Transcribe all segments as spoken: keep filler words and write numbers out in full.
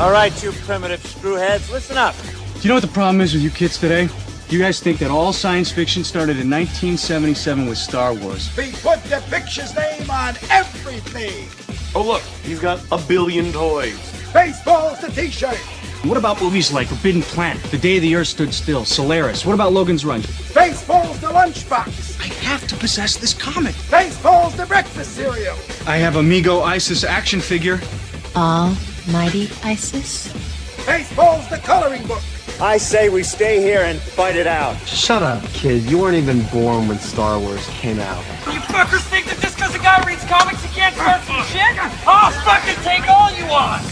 All right, you primitive screwheads, listen up. Do you know what the problem is with you kids today? You guys think that all science fiction started in nineteen seventy-seven with Star Wars. We put the picture's name on everything. Oh, look, he's got a billion toys. Baseball's the t-shirt. What about movies like Forbidden Planet, The Day the Earth Stood Still, Solaris? What about Logan's Run? Baseball's the lunchbox. I have to possess this comic. Baseball's the breakfast cereal. I have Amigo Isis action figure. Almighty Isis? Baseball's the coloring book. I say we stay here and fight it out. Shut up, kid. You weren't even born when Star Wars came out. You fuckers think that just because a guy reads comics he can't start some shit? I'll fucking take all you want!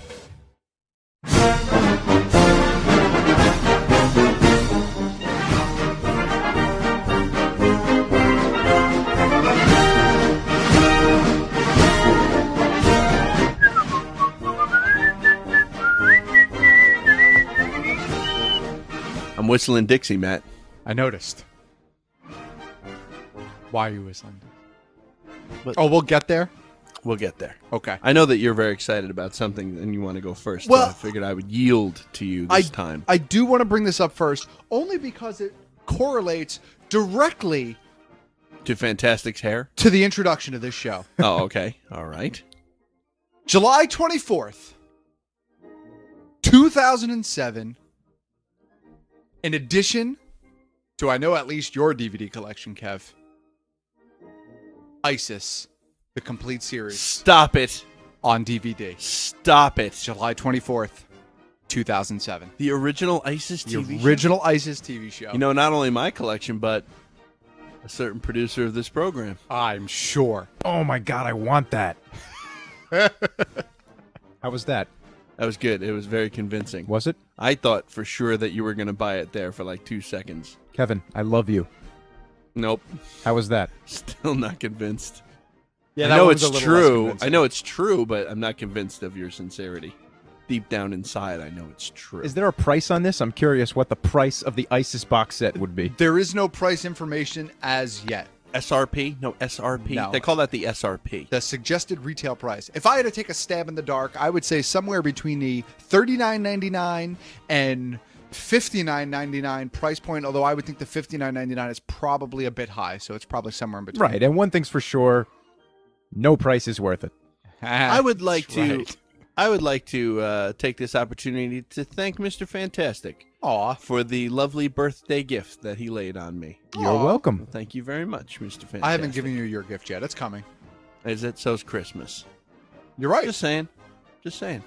I'm whistling Dixie, Matt. I noticed. Why are you whistling? But oh, we'll get there? We'll get there. Okay. I know that you're very excited about something and you want to go first. Well, so I figured I would yield to you I, this time. I do want to bring this up first, only because it correlates directly to Fantastic's hair? To the introduction of this show. Oh, okay. All right. July twenty-fourth, two thousand seven. In addition to, I know at least your D V D collection, Kev, Isis, the complete series. Stop it. On D V D. Stop it. July twenty-fourth, two thousand seven. The original Isis T V The show? original Isis T V show. You know, not only my collection, but a certain producer of this program. I'm sure. Oh, my God, I want that. How was that? That was good. It was very convincing. Was it? I thought for sure that you were going to buy it there for like two seconds. Kevin, I love you. Nope. How was that? Still not convinced. Yeah, I that know one was it's a little true. less I know it's true, but I'm not convinced of your sincerity. Deep down inside, I know it's true. Is there a price on this? I'm curious what the price of the Isis box set would be. There is no price information as yet. S R P? No, S R P? No. They call that the S R P. The suggested retail price. If I had to take a stab in the dark, I would say somewhere between the thirty-nine ninety-nine and fifty-nine ninety-nine price point, although I would think the fifty-nine ninety-nine is probably a bit high, so it's probably somewhere in between. Right, and one thing's for sure, no price is worth it. I would like That's to right. I would like to uh, take this opportunity to thank Mister Fantastic Aw. for the lovely birthday gift that he laid on me. You're Aw. welcome. Thank you very much, Mister Fantastic. I haven't given you your gift yet. It's coming. Is it? So's Christmas. You're right. Just saying. Just saying.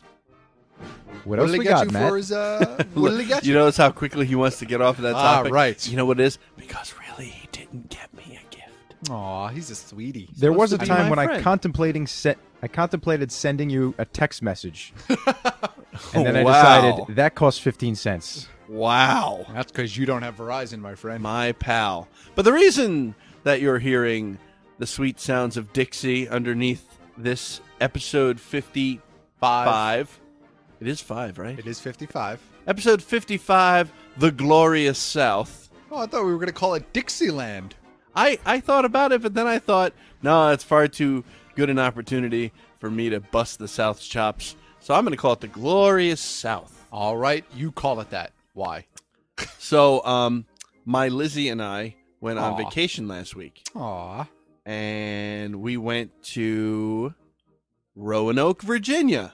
What What else did he we get got, you Matt? for his, uh, what did he get You you? notice how quickly he wants to get off of that Ah, topic? right. You know what it is? Because really, he didn't get me a gift. Aw, he's a sweetie. There was a supposed to be time my when I friend. contemplating set I contemplated sending you a text message. And then I Wow. decided that cost fifteen cents. Wow. That's because you don't have Verizon, my friend. My pal. But the reason that you're hearing the sweet sounds of Dixie underneath this episode fifty-five. Five. It is five, right? It is fifty-five. Episode fifty-five, The Glorious South. Oh, I thought we were going to call it Dixieland. I, I thought about it, but then I thought, no, it's far too good an opportunity for me to bust the South's chops. So I'm going to call it The Glorious South. All right, you call it that. Why? So um, my Lizzie and I went on Aw. vacation last week. Aw. And we went to Roanoke, Virginia.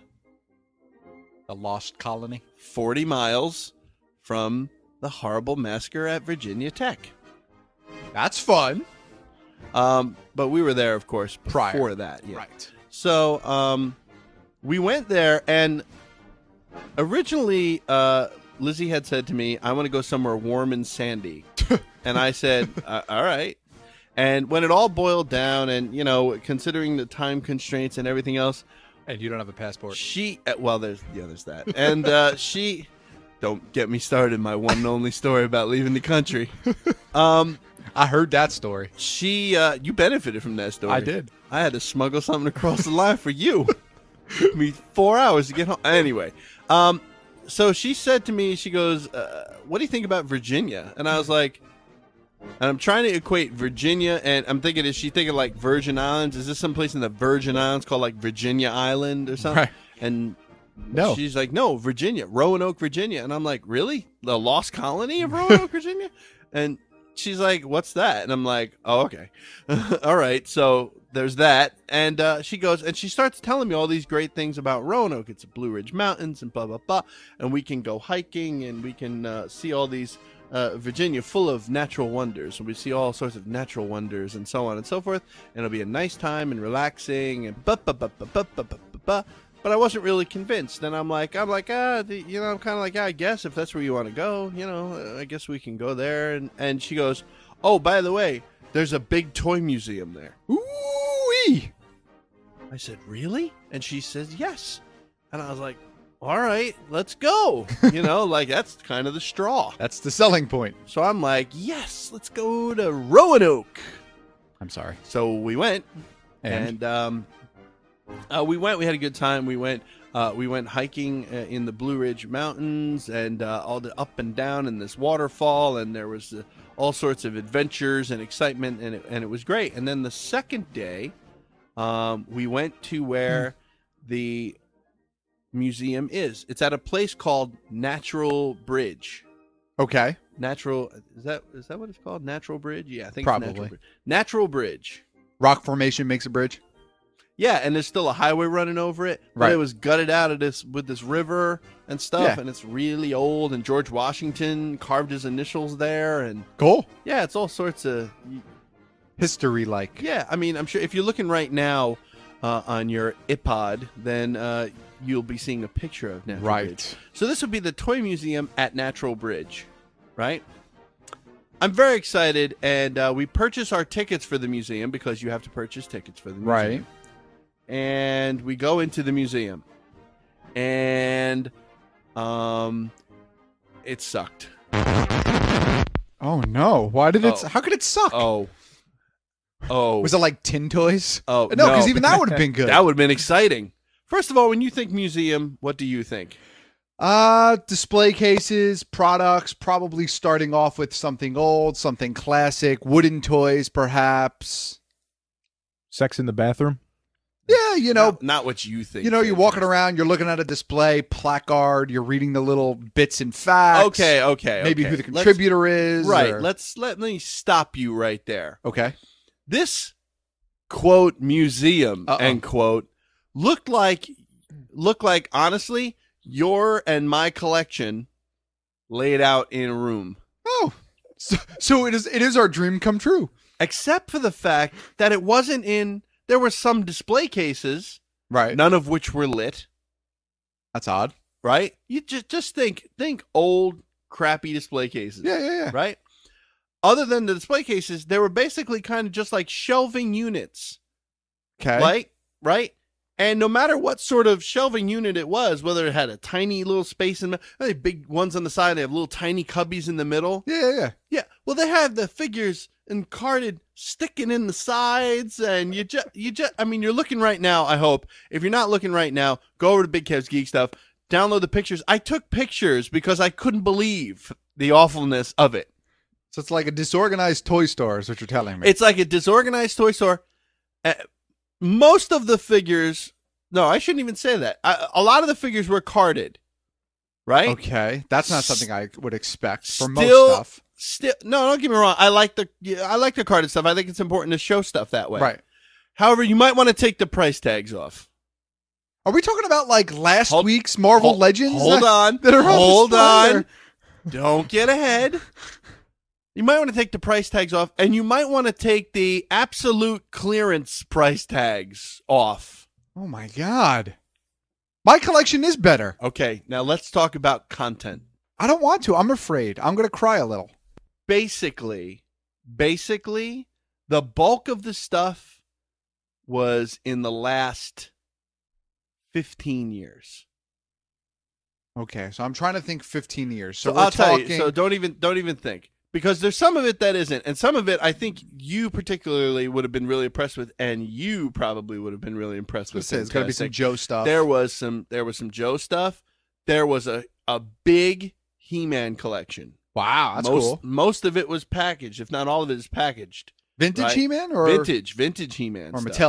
The Lost Colony. forty miles from the horrible massacre at Virginia Tech. That's fun. Um, but we were there, of course, before Prior. that. Yeah. Right. So um, we went there, and originally uh, Lizzie had said to me, I want to go somewhere warm and sandy. And I said, uh, all right. And when it all boiled down, and, you know, considering the time constraints and everything else, And you don't have a passport. she, uh, well, there's, yeah, there's that. And uh, she, don't get me started, my one and only story about leaving the country. Um, I heard that story. She, uh, you benefited from that story. I did. I had to smuggle something across the line for you. Took me four hours to get home. Anyway, um, so she said to me, she goes, uh, what do you think about Virginia? And I was like, and I'm trying to equate Virginia, and I'm thinking, is she thinking like Virgin Islands? Is this someplace in the Virgin Islands called like Virginia Island or something? Right. And No. She's like, no, Virginia, Roanoke, Virginia. And I'm like, really? The lost colony of Roanoke, Virginia? And she's like, what's that? And I'm like, oh, okay. All right. So there's that. And uh, she goes, and she starts telling me all these great things about Roanoke. It's Blue Ridge Mountains and blah, blah, blah. And we can go hiking and we can uh, see all these, uh, Virginia full of natural wonders. And we see all sorts of natural wonders and so on and so forth. And it'll be a nice time and relaxing and ba ba ba ba ba ba ba ba. But I wasn't really convinced. And I'm like, I'm like, ah, the, you know, I'm kind of like, ah, I guess if that's where you want to go, you know, I guess we can go there. And, and she goes, oh, by the way, there's a big toy museum there. Ooh-wee. I said, really? And she says, yes. And I was like, all right, let's go. You know, like that's kind of the straw. That's the selling point. So I'm like, yes, let's go to Roanoke. I'm sorry. So we went, And? and, um, uh, we went. We had a good time. We went. Uh, we went hiking uh, in the Blue Ridge Mountains, and uh, all the up and down in this waterfall, and there was uh, all sorts of adventures and excitement, and it, and it was great. And then the second day, um, we went to where the museum is. It's at a place called Natural Bridge. Okay. Natural is that is that what it's called? Natural Bridge? Yeah, I think Probably. It's Natural Bridge. Natural Bridge. Rock formation makes a bridge. Yeah, and there's still a highway running over it. But Right. it was gutted out of this with this river and stuff, Yeah. and it's really old. And George Washington carved his initials there, and Cool. yeah, it's all sorts of History like. yeah. I mean, I'm sure if you're looking right now uh, on your iPod, then uh, you'll be seeing a picture of Natural Right. Bridge. So this would be the toy museum at Natural Bridge, right? I'm very excited, and uh, we purchase our tickets for the museum because you have to purchase tickets for the museum. Right. And we go into the museum, and um, it sucked. Oh no! Why did it? Oh. How could it suck? Oh, oh, Was it like tin toys? oh no, because even that would have been good. That would have been exciting. First of all, when you think museum, what do you think? Uh, display cases, products, probably starting off with something old, something classic, wooden toys, perhaps. Sex in the bathroom. Yeah, you know, not, not what you think. you know, you're Tim. walking around, you're looking at a display placard, you're reading the little bits and facts. Okay, okay, Maybe okay. who the Let's- contributor is. Right. or- Let's let, let me stop you right there. Okay. This quote museum Uh-oh. end quote looked like looked like honestly your and my collection laid out in a room, Oh, so, so it is. It is our dream come true. except for the fact that it wasn't in. There were some display cases, Right. none of which were lit. That's odd. Right? You just just think think old crappy display cases. Yeah, yeah, yeah. Right? Other than the display cases, they were basically kind of just like shelving units. Okay. Right? Right? And no matter what sort of shelving unit it was, whether it had a tiny little space in the they have big ones on the side, they have little tiny cubbies in the middle. Yeah, yeah, yeah. Yeah. Well, they have the figures encarded sticking in the sides, and you just you just I mean, you're looking right now, I hope. If you're not looking right now, go over to Big Kev's Geek Stuff, download the pictures. I took pictures because I couldn't believe the awfulness of it. So it's like a disorganized toy store, is what you're telling me. It's like a disorganized toy store. Uh, most of the figures, no, I shouldn't even say that. I, a lot of the figures were carded, right? Okay, that's not something I would expect for Still, most stuff. Still, no, don't get me wrong. I like the yeah, I like the carded stuff. I think it's important to show stuff that way. Right. However, you might want to take the price tags off. Are we talking about like last Hold- week's Marvel hold- Legends? Hold that- on. that are on hold display, on. or- Don't get ahead. You might want to take the price tags off, and you might want to take the absolute clearance price tags off. Oh my god. My collection is better. Okay, now let's talk about content. I don't want to. I'm afraid. I'm going to cry a little. Basically, basically, the bulk of the stuff was in the last fifteen years. Okay, so I'm trying to think fifteen years. So, So, we're I'll tell talking you. So don't even don't even think, because there's some of it that isn't, and some of it I think you particularly would have been really impressed with, and you probably would have been really impressed with. It's got to be some Fantastic. Joe stuff. There was some there was some Joe stuff. There was a a big He-Man collection. Wow, that's most, cool. Most of it was packaged, if not all of it is packaged. Vintage right? He-Man or vintage, vintage He-Man or stuff. Mattel?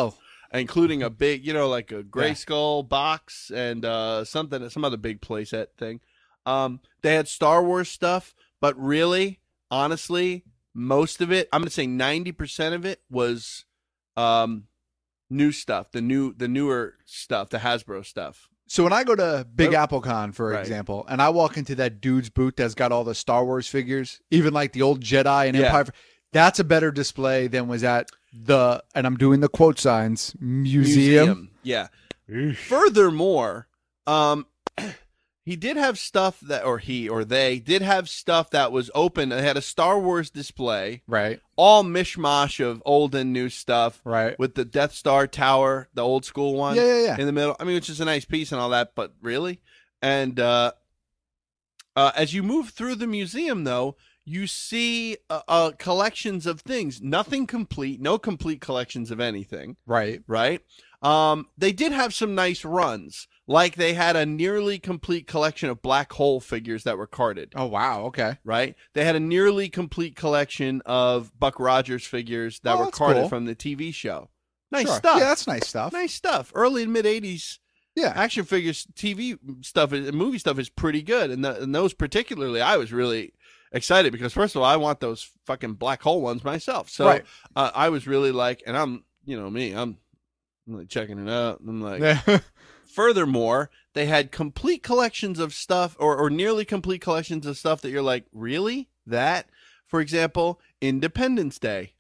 including a big, you know, like a Grayskull box and uh, something, some other big playset thing. Um, they had Star Wars stuff, but really, honestly, most of it, I'm going to say ninety percent of it was um, new stuff, the new, the newer stuff, the Hasbro stuff. So when I go to Big Oh. Apple Con, for Right. example, and I walk into that dude's booth that's got all the Star Wars figures, even like the old Jedi and Yeah. Empire, that's a better display than was at the, and I'm doing the quote signs, museum. Yeah. Furthermore, um, he did have stuff that, or he or they did have stuff that was open. They had a Star Wars display, Right. all mishmash of old and new stuff, Right. with the Death Star tower, the old school one, Yeah, yeah, yeah. in the middle. I mean, which is a nice piece and all that, but really, and uh, uh, as you move through the museum, though, you see uh, uh, collections of things. Nothing complete, no complete collections of anything. Right. Right. Um, they did have some nice runs. Like they had a nearly complete collection of black hole figures that were carded. Oh, wow. Okay. Right. They had a nearly complete collection of Buck Rogers figures that Oh, were that's carded cool. from the T V show. Nice Sure. stuff. Yeah, that's nice stuff. Nice stuff. Early and mid eighties Yeah. action figures, T V stuff, and movie stuff is pretty good. And, the, and those particularly, I was really excited because first of all, I want those fucking black hole ones myself. So Right. uh, I was really like, and I'm, you know me, I'm, I'm like checking it out. I'm like, Yeah. furthermore, they had complete collections of stuff or, or nearly complete collections of stuff that you're like, really? That? For example, Independence Day.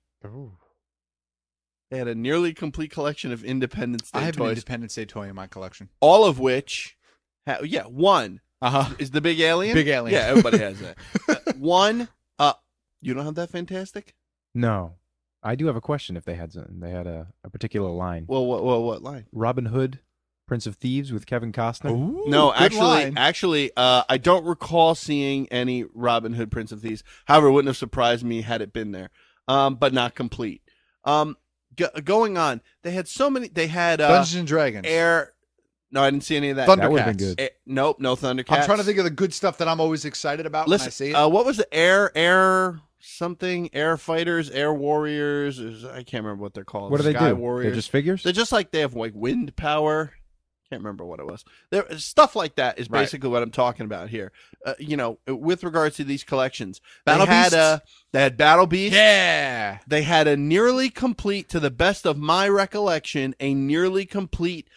They had a nearly complete collection of Independence Day I have an toys, Independence Day toy in my collection. all of which, ha- yeah, one Uh-huh. is the big alien. Big alien. Yeah, everybody has that. Uh, one, uh, you don't have that fantastic? No. I do have a question if they had some, they had a, a particular line. Well, what, what, what line? Robin Hood, Prince of Thieves with Kevin Costner. Ooh, No, good actually, line. actually, uh, I don't recall seeing any Robin Hood Prince of Thieves. However, it wouldn't have surprised me had it been there, um, but not complete. Um, go- going on, they had so many. They had uh, Dungeons and Dragons. Air. No, I didn't see any of that. Thunder- That would have been Thundercats. good. Eh, nope, no Thundercats. I'm trying to think of the good stuff that I'm always excited about when I Listen, see it. uh, what was the Air Air something? Air Fighters, Air Warriors. Is- I can't remember what they're called. What do they Sky do? Warriors. They're just figures? They're just like they have like wind power. Can't remember what it was. There stuff like that is Right. basically what I'm talking about here. Uh, you know, with regards to these collections, Battle they had Beasts? uh, they had Battle Beast. yeah. They had a nearly complete, to the best of my recollection, a nearly complete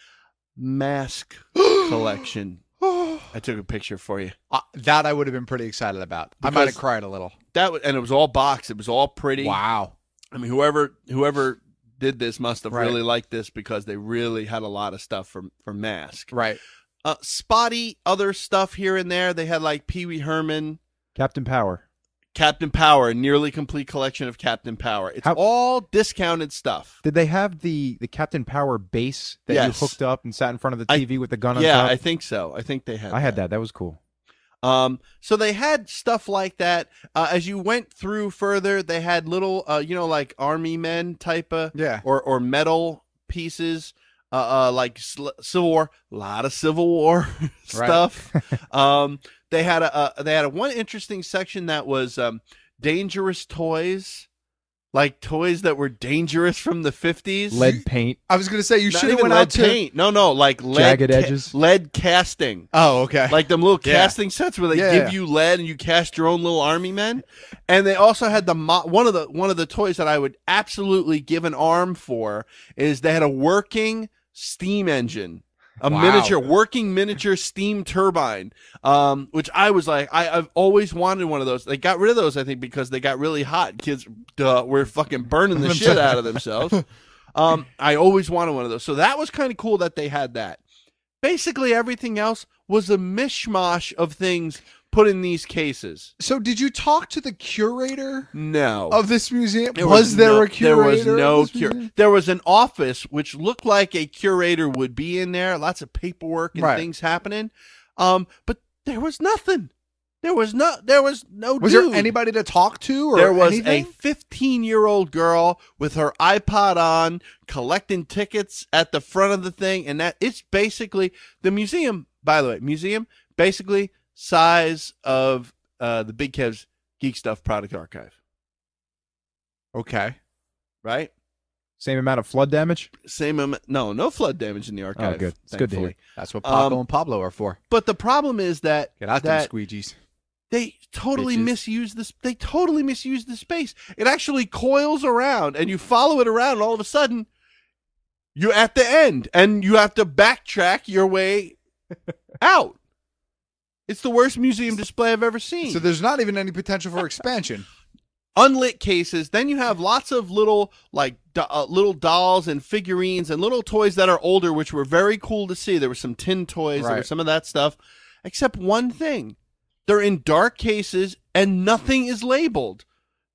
mask collection. I took a picture for you. Uh, that I would have been pretty excited about. I Because- might have cried a little. That was, and it was all boxed. It was all pretty. Wow. I mean, whoever whoever did this must have Right. really liked this because they really had a lot of stuff for for mask. Right. Uh, spotty other stuff here and there. They had like Pee Wee Herman, Captain Power. Captain Power, a nearly complete collection of Captain Power. It's How- all discounted stuff. Did they have the, the Captain Power base that Yes. you hooked up and sat in front of the I- T V with the gun on Yeah, top? I think so. I think they had. I had that. That was cool. Um, so they had stuff like that. Uh, as you went through further, they had little, uh, you know, like army men type of, Yeah. or or metal pieces, uh, uh like sl- Civil War, a lot of Civil War stuff. um, they had a, a they had a one interesting section that was um dangerous toys, like toys that were dangerous from the fifties. Lead paint. I was going to say you Not should have even went lead out to. paint. No, no, like lead Jagged ca- edges? lead casting. Oh, okay. Like them little Yeah. casting sets where they Yeah, give yeah. you lead and you cast your own little army men. And they also had the mo- one of the one of the toys that I would absolutely give an arm for is they had a working steam engine. A Wow. miniature, working miniature steam turbine, um, which I was like, I, I've always wanted one of those. They got rid of those, I think, because they got really hot. Kids duh, were fucking burning the shit out of themselves. Um, I always wanted one of those. So that was kind of cool that they had that. Basically, everything else was a mishmash of things put in these cases. So did you talk to the curator No. of this museum? There was, there no- a curator? There was of no this cure. museum? There was an office which looked like a curator would be in there. Lots of paperwork and Right. things happening. Um, but there was nothing. There was no. There was no. Was dude. there anybody to talk to? Or There was anything? a fifteen-year-old girl with her iPod on, collecting tickets at the front of the thing, and that it's basically the museum. By the way, museum basically size of uh, the Big Kev's Geek Stuff product archive. Okay. Right? Same amount of flood damage? Same amount. No, no flood damage in the archive. Oh, good. It's good to hear. thankfully. That's what Paco Um, and Pablo are for. But the problem is that Get out that them squeegees. they totally Bitches. misuse this. They totally misuse the space. It actually coils around, and you follow it around, and all of a sudden, you're at the end, and you have to backtrack your way out. It's the worst museum display I've ever seen. So there's not even any potential for expansion. Unlit cases. Then you have lots of little like do- uh, little dolls and figurines and little toys that are older, which were very cool to see. There were some tin toys, there Right. was some of that stuff. Except one thing, they're in dark cases and nothing is labeled.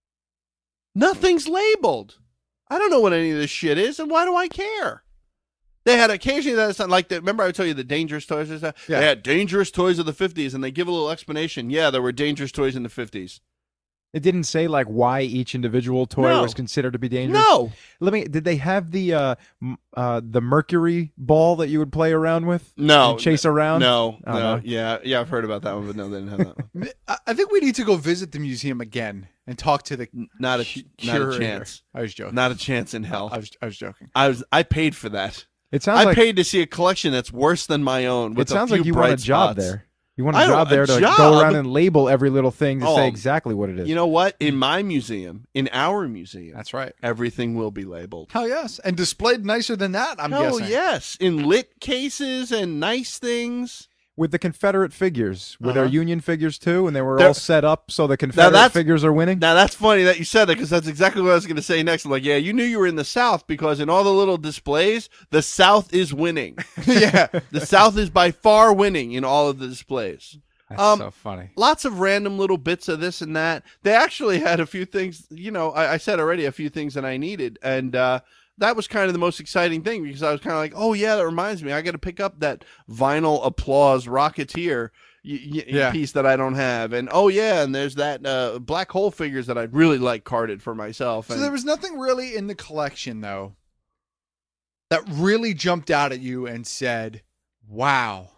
Nothing's labeled. I don't know what any of this shit is, and why do I care? They had occasionally that's not like that. Remember, I would tell you the dangerous toys and stuff. Yeah. They had dangerous toys of the fifties, and they give a little explanation. Yeah, there were dangerous toys in the fifties. It didn't say like why each individual toy No. was considered to be dangerous. No. Let me. Did they have the uh, m- uh, the mercury ball that you would play around with? No, and chase around. No, Oh, no, no. yeah, yeah, I've heard about that one, but no, they didn't have that one. I I think we need to go visit the museum again and talk to the Not a, cu- not a curator. chance. I was joking. Not a chance in hell. I was, I was joking. I was, I paid for that. It sounds I like paid to see a collection that's worse than my own. With it sounds a few like you want a bright job spots. there. You want a I don't- job there a to job? go around and label every little thing to Oh, say exactly what it is. You know what? In my museum, in our museum, That's right. everything will be labeled. Hell yes, and displayed nicer than that. I'm Hell guessing. yes, in lit cases and nice things. With the Confederate figures, were there Uh-huh. Union figures too, and they were There- all set up so the Confederate that's- figures are winning? Now that's funny that you said that because that's exactly what I was going to say next. I'm like, yeah, you knew you were in the South because in all the little displays, the South is winning. yeah, The South is by far winning in all of the displays. that's Um, so funny. Lots of random little bits of this and that. They actually had a few things, you know, I, I said already a few things that I needed. And uh, that was kind of the most exciting thing because I was kind of like, oh, yeah, that reminds me. I got to pick up that vinyl applause Rocketeer y- y- Yeah. piece that I don't have. And, oh, yeah, and there's that uh, black hole figures that I'd really like carded for myself. So And there was nothing really in the collection though that really jumped out at you and said, "Wow."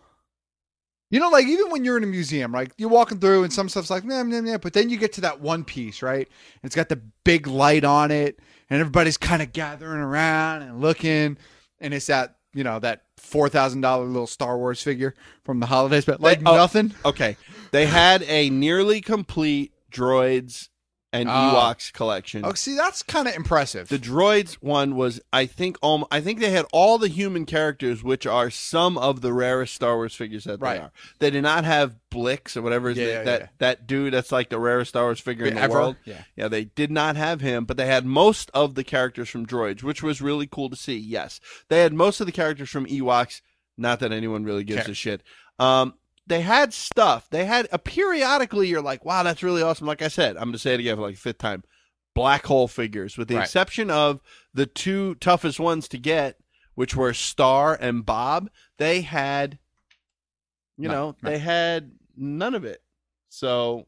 You know, like even when you're in a museum, right? You're walking through and some stuff's like, nah, nah, nah, but then you get to that one piece, right? And it's got the big light on it, and everybody's kind of gathering around and looking, and it's that, you know, that four thousand dollars little Star Wars figure from the holidays, but like oh, nothing. Okay. They had a nearly complete droids and Oh. Ewoks collection. Oh, see, that's kind of impressive. The droids one was, I think, um, I think they had all the human characters, which are some of the rarest Star Wars figures that Right. they are. They did not have Blix or whatever his Yeah, name- yeah, that yeah. that dude that's like the rarest Star Wars figure in the Ever? world. Yeah. yeah, they did not have him, but they had most of the characters from droids, which was really cool to see. Yes, they had most of the characters from Ewoks. Not that anyone really gives Care. a shit. Um, they had stuff. They had a periodically. You're like, wow, that's really awesome. Like I said, I'm going to say it again for like the fifth time. Black hole figures, with the Right. exception of the two toughest ones to get, which were Star and Bob. They had, you No, know, no. they had none of it. So,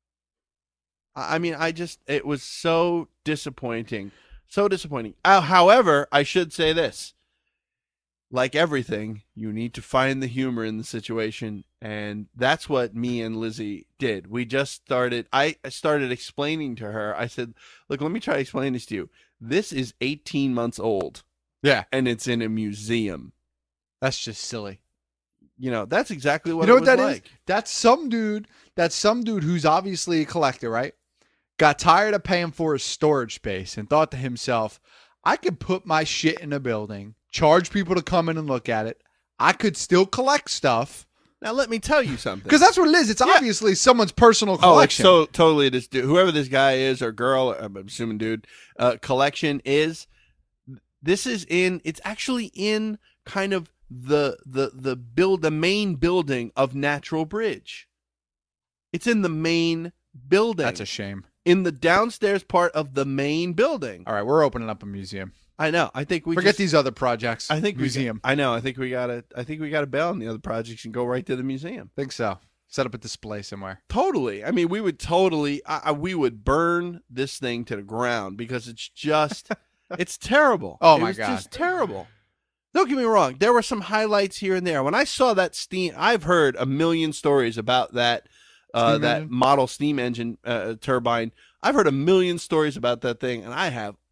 I I mean, I just, it was so disappointing. So disappointing. Uh, however, I should say this. Like everything, you need to find the humor in the situation. And that's what me and Lizzie did. We just started, I started explaining to her. I said, look, let me try to explain this to you. This is eighteen months old. Yeah. And it's in a museum. That's just silly. You know, that's exactly what you know it what was that is? like. That's some dude. That's some dude who's obviously a collector, right? Got tired of paying for his storage space and thought to himself, I could put my shit in a building, charge people to come in and look at it. I could still collect stuff. Now, let me tell you something. Because that's what it is. It's Yeah. obviously someone's personal Oh, like collection. so totally this dude, whoever this guy is or girl, I'm assuming dude, uh, collection is, this is in, it's actually in kind of the, the, the build, the main building of Natural Bridge. It's in the main building. That's a shame. In the downstairs part of the main building. All right, we're opening up a museum. I know. I think we Forget just, these other projects. I think we- museum. I know. I think we gotta. I think we gotta bail on the other projects and go right to the museum. think so. Set up a display somewhere. Totally. I mean, we would totally. I, I- we would burn this thing to the ground because it's just. It's terrible. Oh, It my was God. Just terrible. Don't get me wrong. There were some highlights here and there. When I saw that steam, I've heard a million stories about that. Uh, Steam that engine? model steam engine uh, turbine. I've heard a million stories about that thing, and I have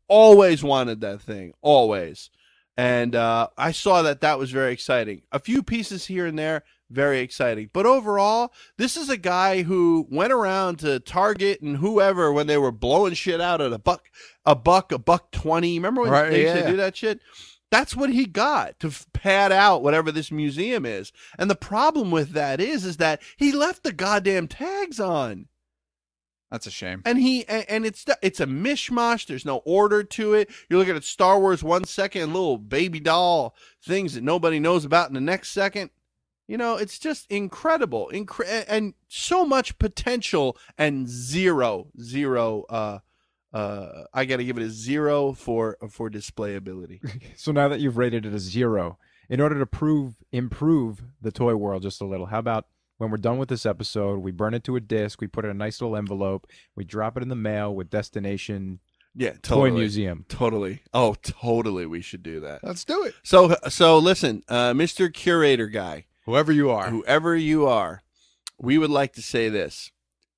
always wanted that thing, always. And uh, I saw that that was very exciting. A few pieces here and there, very exciting. But overall, this is a guy who went around to Target and whoever when they were blowing shit out at a buck, a buck, a buck twenty. Remember when Right, they used yeah. to do that shit? That's what he got to f- pad out whatever this museum is. And the problem with that is, is that he left the goddamn tags on. That's a shame. And he and, and it's it's a mishmash. There's no order to it. You're looking at Star Wars one second, little baby doll things that nobody knows about in the next second. You know, it's just incredible, Incre- and so much potential and zero, zero. Uh, uh, I got to give it a zero for for displayability. So now that you've rated it a zero, in order to prove improve the toy world just a little, how about when we're done with this episode, we burn it to a disc, we put it in a nice little envelope, we drop it in the mail with destination Yeah, totally. toy museum. Totally. Oh, totally. We should do that. Let's do it. So, so listen, uh, Mister Curator guy, Whoever you are. whoever you are, we would like to say this.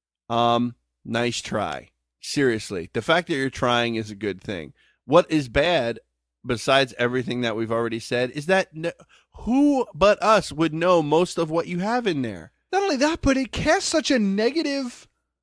Um, nice try. Seriously, the fact that you're trying is a good thing. What is bad, besides everything that we've already said, is that no, who but us would know most of what you have in there? Not only that, but it casts such a negative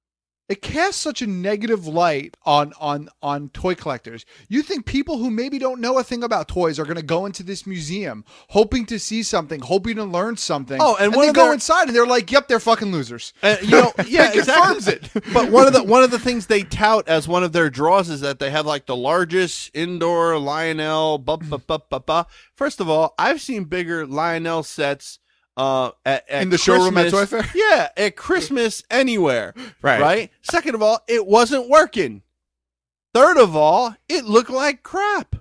it casts such a negative light on on on toy collectors. You think people who maybe don't know a thing about toys are going to go into this museum hoping to see something, hoping to learn something. Oh, and and one they of go their- inside and they're like, "Yep, they're fucking losers." Uh, you know, yeah, It exactly. confirms it. But one of the one of the things they tout as one of their draws is that they have like the largest indoor Lionel. Ba, ba, ba, ba, ba. First of all, I've seen bigger Lionel sets uh, at, at In the showroom at Christmas. Toy Fair? Yeah, at Christmas anywhere. Right. Right. Second of all, it wasn't working. Third of all, it looked like crap.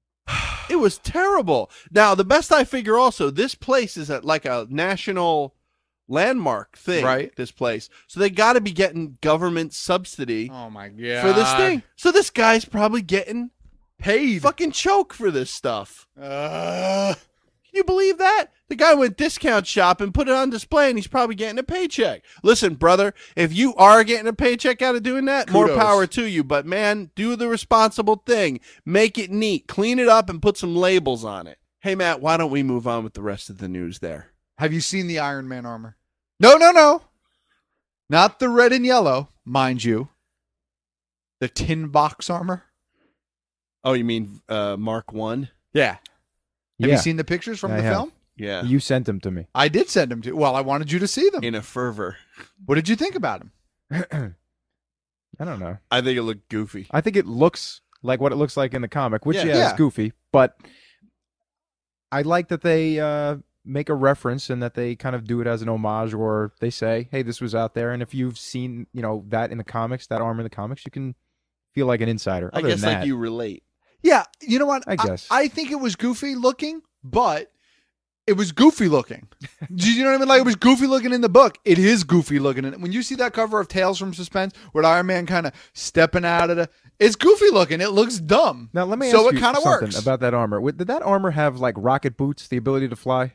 It was terrible. Now, the best I figure also, this place is at like a national landmark thing. Right. This place. So they got to be getting government subsidy Oh my god. for this thing. So this guy's probably getting paid. fucking choke for this stuff. Uh, Can you believe that? The guy went discount shop and put it on display, and he's probably getting a paycheck. Listen, brother, if you are getting a paycheck out of doing that, more Kudos. power to you. But, man, do the responsible thing. Make it neat. Clean it up and put some labels on it. Hey, Matt, why don't we move on with the rest of the news there? have you seen the Iron Man armor? No, no, no. Not the red and yellow, mind you. The tin box armor. Oh, you mean uh, Mark one? Yeah. Have Yeah. you seen the pictures from I the have. film? Yeah. You sent them to me. I did send them to. Well, I wanted you to see them. In a fervor. What did you think about them? I don't know. I think it looked goofy. I think it looks like what it looks like in the comic, which Yeah. yeah, Yeah. is goofy, but I like that they uh, make a reference and that they kind of do it as an homage, or they say, "Hey, this was out there." And if you've seen, you know, that in the comics, that armor in the comics, you can feel like an insider. I Other guess than like that, you relate. Yeah, you know what? I guess. I, think it was goofy looking, but it was goofy looking. Do you know what I mean? Like, it was goofy looking in the book. It is goofy looking. And when you see that cover of Tales from Suspense with Iron Man kind of stepping out of the, it's goofy looking. It looks dumb. now let me so ask it you kind of something works. about that armor. Did that armor have like rocket boots, the ability to fly?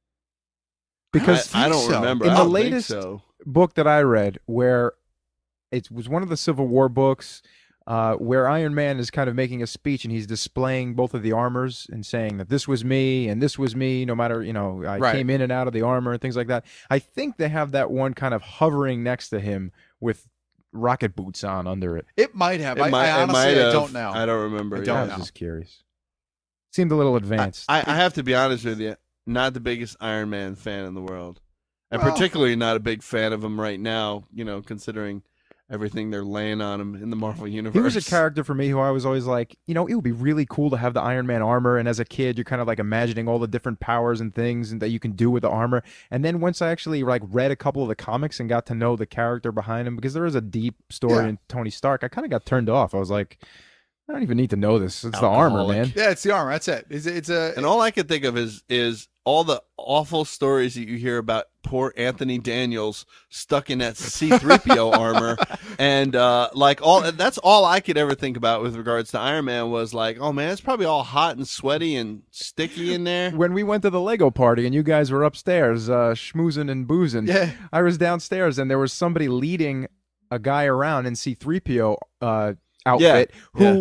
Because I, I don't think so. remember. In I the don't think latest- so. book that I read, where it was one of the Civil War books, uh, where Iron Man is kind of making a speech and he's displaying both of the armors and saying that this was me and this was me, no matter, you know, I Right. came in and out of the armor and things like that. I think they have that one kind of hovering next to him with rocket boots on under it. It might have. It I, might- I it honestly might I have. don't know. I don't remember. I yeah. don't I was know. just curious. Seemed a little advanced. I, I have to be honest with you, not the biggest Iron Man fan in the world, and Well- particularly not a big fan of him right now. You know, considering everything they're laying on him in the Marvel universe. He was a character for me who I was always like, you know, it would be really cool to have the Iron Man armor. And as a kid, you're kind of like imagining all the different powers and things and that you can do with the armor. And then once I actually like read a couple of the comics and got to know the character behind him, because there is a deep story Yeah. in Tony Stark, I kind of got turned off. I was like, I don't even need to know this. It's the armor, Alcoholic. man. Yeah, it's the armor. That's it. It's, it's a. And all I can think of is is all the awful stories that you hear about poor Anthony Daniels stuck in that C three P O armor, and uh, like all that's all I could ever think about with regards to Iron Man was like, oh man, it's probably all hot and sweaty and sticky in there. When we went to the Lego party and you guys were upstairs uh, schmoozing and boozing, Yeah. I was downstairs and there was somebody leading a guy around in C three P O uh, outfit Yeah, who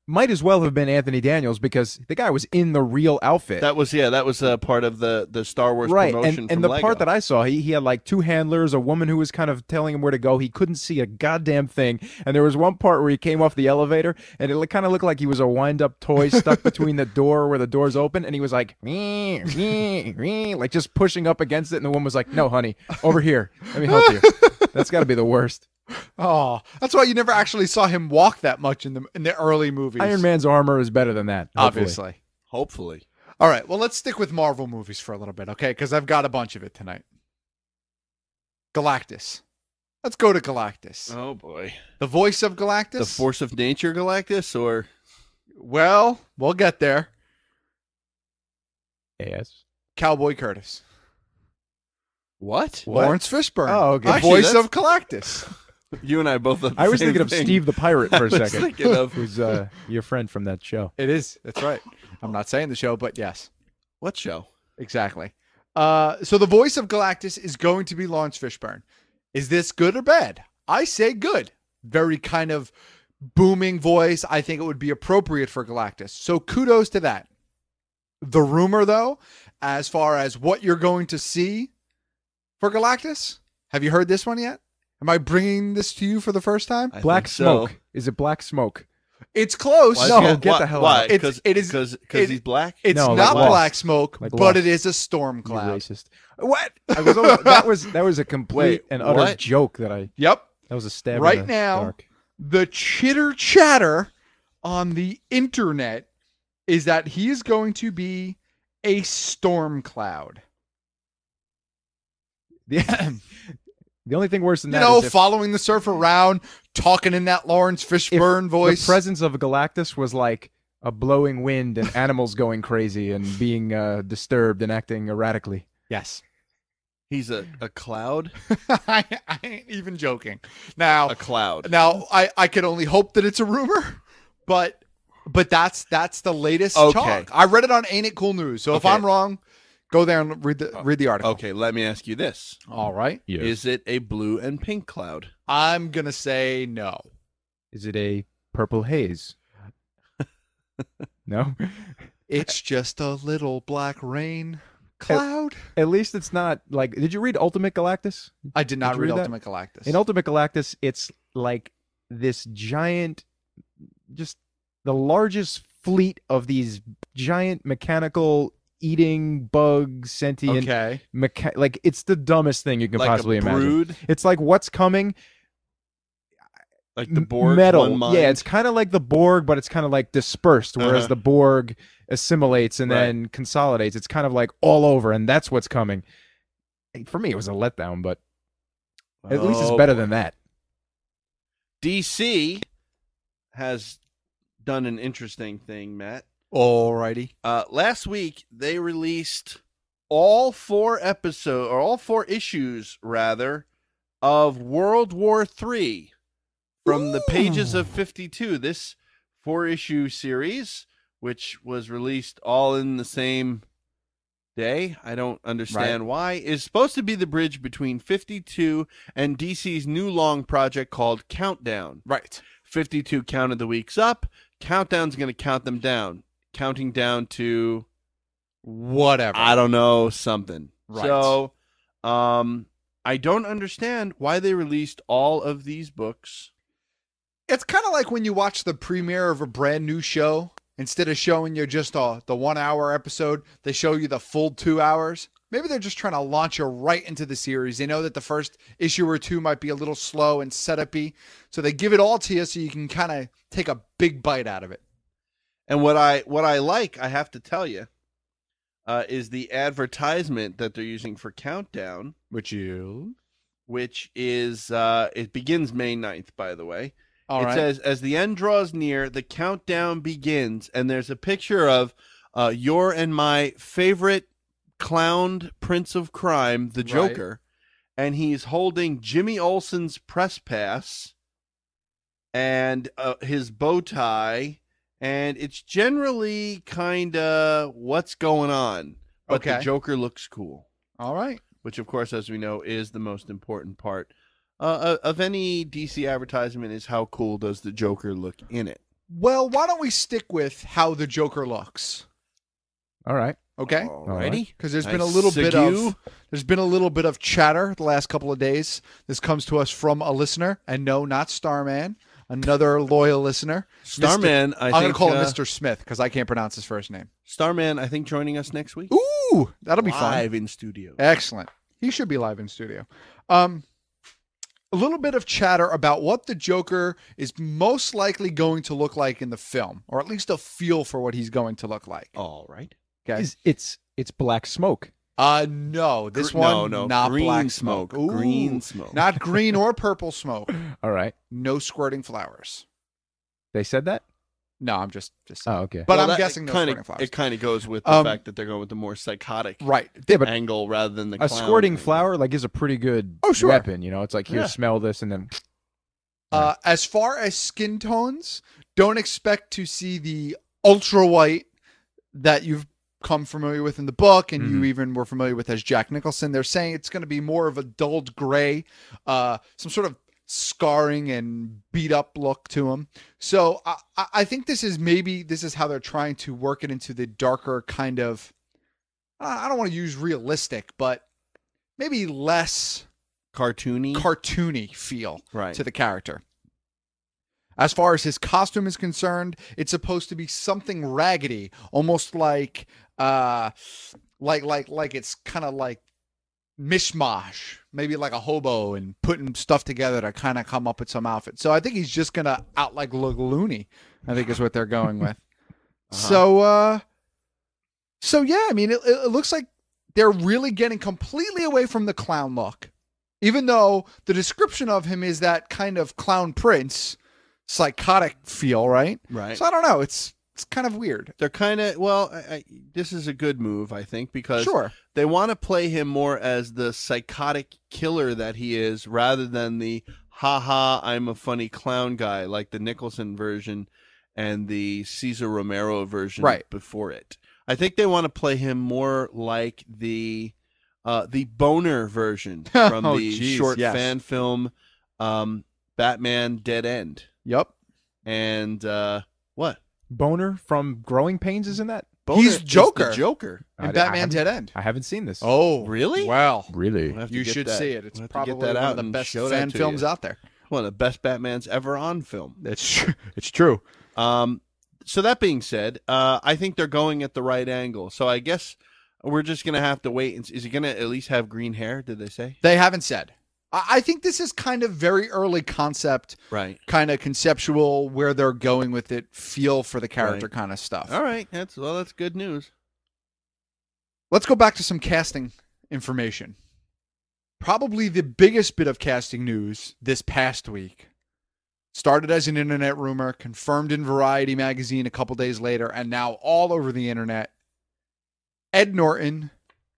might as well have been Anthony Daniels because the guy was in the real outfit. That was yeah, that was uh, part of the, the Star Wars right, promotion and, from and the Lego. part that I saw, he, he had like two handlers, a woman who was kind of telling him where to go. He couldn't see a goddamn thing, and there was one part where he came off the elevator, and it kind of looked like he was a wind-up toy stuck between the door where the door's open, and he was like, "Meh, meh, meh," like just pushing up against it, and the woman was like, "No, honey, over here, let me help you." That's got to be the worst. Oh, that's why you never actually saw him walk that much in the in the early movies. Iron Man's armor is better than that, hopefully. Obviously. Hopefully. All right, well, let's stick with Marvel movies for a little bit, okay? Because I've got a bunch of it tonight. Galactus. Let's go to Galactus. Oh, boy. The voice of Galactus? The force of nature Galactus, or? Well, we'll get there. Yes. Cowboy Curtis. What? Lawrence Fishburne. Oh, okay. The Actually, voice that's- of Galactus. You and I both thought the I was same thinking of thing. Steve the Pirate for a I was second. thinking of- Who's uh, your friend from that show. It is. That's right. I'm not saying the show, but yes. What show? Exactly. Uh, so the voice of Galactus is going to be Lawrence Fishburne. Is this good or bad? I say good. Very kind of booming voice. I think it would be appropriate for Galactus. So kudos to that. The rumor, though, as far as what you're going to see for Galactus, have you heard this one yet? Am I bringing this to you for the first time? I Black think so. Smoke. Is it Black Smoke? It's close. Why- No, yeah, get why- the hell why? out. It's- Because it is- because it- he's black. It's No, like not Lost. black smoke, Like but Lost. it is a storm You cloud. racist. What? I was always, that was that was a complete Wait, and utter what? joke that I Yep. that was a stab in Right the now, dark. the chitter chatter on the internet is that he is going to be a storm cloud. The, the only thing worse than You that know, is if, following the surf around, talking in that Lawrence if Fishburne voice. the presence of Galactus was like a blowing wind and animals going crazy and being uh, disturbed and acting erratically. yes. He's a, a cloud. I, I ain't even joking. Now, A cloud. now I, I can only hope that it's a rumor, but but that's that's the latest Okay. talk. I read it on Ain't It Cool News. So if Okay. I'm wrong, go there and read the read the article. Okay, let me ask you this: All right. Is it a blue and pink cloud? I'm gonna say no. Is it a purple haze? No. It's just a little black rain cloud. At least it's not like. Did you read Ultimate Galactus? I did not Did you read read that? Ultimate Galactus. In Ultimate Galactus, it's like this giant, just the largest fleet of these giant mechanical eating bug sentient. okay. Mecha- like it's the dumbest thing you can Like possibly a imagine. brood, It's like what's coming. like the M- Borg. metal. One mind? Yeah, it's kind of like the Borg, but it's kind of like dispersed, whereas Uh-huh. the Borg assimilates and Right. then consolidates. It's kind of like all over, and that's what's coming. For me, it was a letdown, but at least it's Oh, better boy. than that. D C has done an interesting thing, Matt. Alrighty. Uh, last week they released all four episode or all four issues rather of World War Three from the pages of fifty-two. This four issue series, which was released all in the same day, I don't understand why, is supposed to be the bridge between fifty-two and D C's new long project called Countdown. Right. fifty-two counted the weeks up. Countdown's going to count them down, counting down to Whatever. I don't know something. Right. So, um, I don't understand why they released all of these books. It's kind of like when you watch the premiere of a brand new show. Instead of showing you just a, the one hour episode, they show you the full two hours. Maybe they're just trying to launch you right into the series. They know that the first issue or two might be a little slow and setup-y. So they give it all to you so you can kind of take a big bite out of it. And what I what I like, I have to tell you, uh, is the advertisement that they're using for Countdown, Which you... which is uh, it begins May ninth, by the way. All it right. says, as the end draws near, the countdown begins, and there's a picture of uh, your and my favorite clowned prince of crime, the Right. Joker, and he's holding Jimmy Olsen's press pass and uh, his bow tie, and it's generally kind of what's going on, but the Okay. Joker looks cool, All right. which, of course, as we know, is the most important part uh, of any D C advertisement is how cool does the Joker look in it. Well, why don't we stick with how the Joker looks? All right. Okay. Alrighty. Because there's been Nice a little bit segue. of there's been a little bit of chatter the last couple of days. This comes to us from a listener, and no, not Starman, another loyal listener. Starman, Mister I I'm think, going to call him uh, Mister Smith because I can't pronounce his first name. Starman, I think, joining us next week. Ooh, that'll be fun. Live in studio. Excellent. He should be live in studio. Um, a little bit of chatter about what the Joker is most likely going to look like in the film, or at least a feel for what he's going to look like. All right. Okay. Is it's it's black smoke. Uh no, this Gr- one no, no, not green black smoke. smoke. Ooh, Green smoke. Not green or purple smoke. All right. No squirting flowers. They said that? No, I'm just just Oh, okay. But Well, I'm that- guessing no kinda, squirting flowers. It kind of goes with the Um, fact that they're going with the more psychotic Right. Yeah, but angle rather than the a clown squirting thing. flower like is a pretty good Oh, sure. weapon. You know, it's like here, Yeah. smell this, and then Uh as far as skin tones, don't expect to see the ultra white that you've come familiar with in the book and you Mhm. even were familiar with as Jack Nicholson. They're saying it's going to be more of a dulled gray, uh, some sort of scarring and beat up look to him. So I, I- I think this is maybe this is how they're trying to work it into the darker kind of, I I don't want to use realistic, but maybe less cartoony, cartoony feel right. to the character. As far as his costume is concerned, it's supposed to be something raggedy, almost like uh like like like it's kind of like mishmash, maybe like a hobo and putting stuff together to kind of come up with some outfit. So I think he's just going to out like look loony, I think is what they're going with. Uh-huh. So uh so yeah, I mean it, it looks like they're really getting completely away from the clown look. Even though the description of him is that kind of clown prince psychotic feel, right? Right. So I don't know. It's it's kind of weird. They're kind of well. I, I, this is a good move, I think, because Sure. they want to play him more as the psychotic killer that he is, rather than the "ha ha, I'm a funny clown guy" like the Nicholson version and the Cesar Romero version Right. before it. I think they want to play him more like the uh, the boner version from Oh, the geez, short yes. fan film um, Batman Dead End. Yep. And uh, what? Boner from Growing Pains is in that. Boner He's is the Joker. Joker. And I- I Batman haven't- Dead End. I haven't seen this. Oh, Really? Well, really? We'll have to you get should that. see it. It's We'll have to probably get that one out of the and best show that fan to films you. out there. One of the best Batmans ever on film. It's true. It's true. Um, so that being said, uh, I think they're going at the right angle. So I guess we're just gonna have to wait. And, is he gonna at least have green hair? Did they say? They haven't said. I I think this is kind of very early concept, Right. kind of conceptual, where they're going with it, feel for the character Right. kind of stuff. All right. That's well. That's good news. Let's go back to some casting information. Probably the biggest bit of casting news this past week. Started as an internet rumor, confirmed in Variety magazine a couple days later, and now all over the internet. Ed Norton,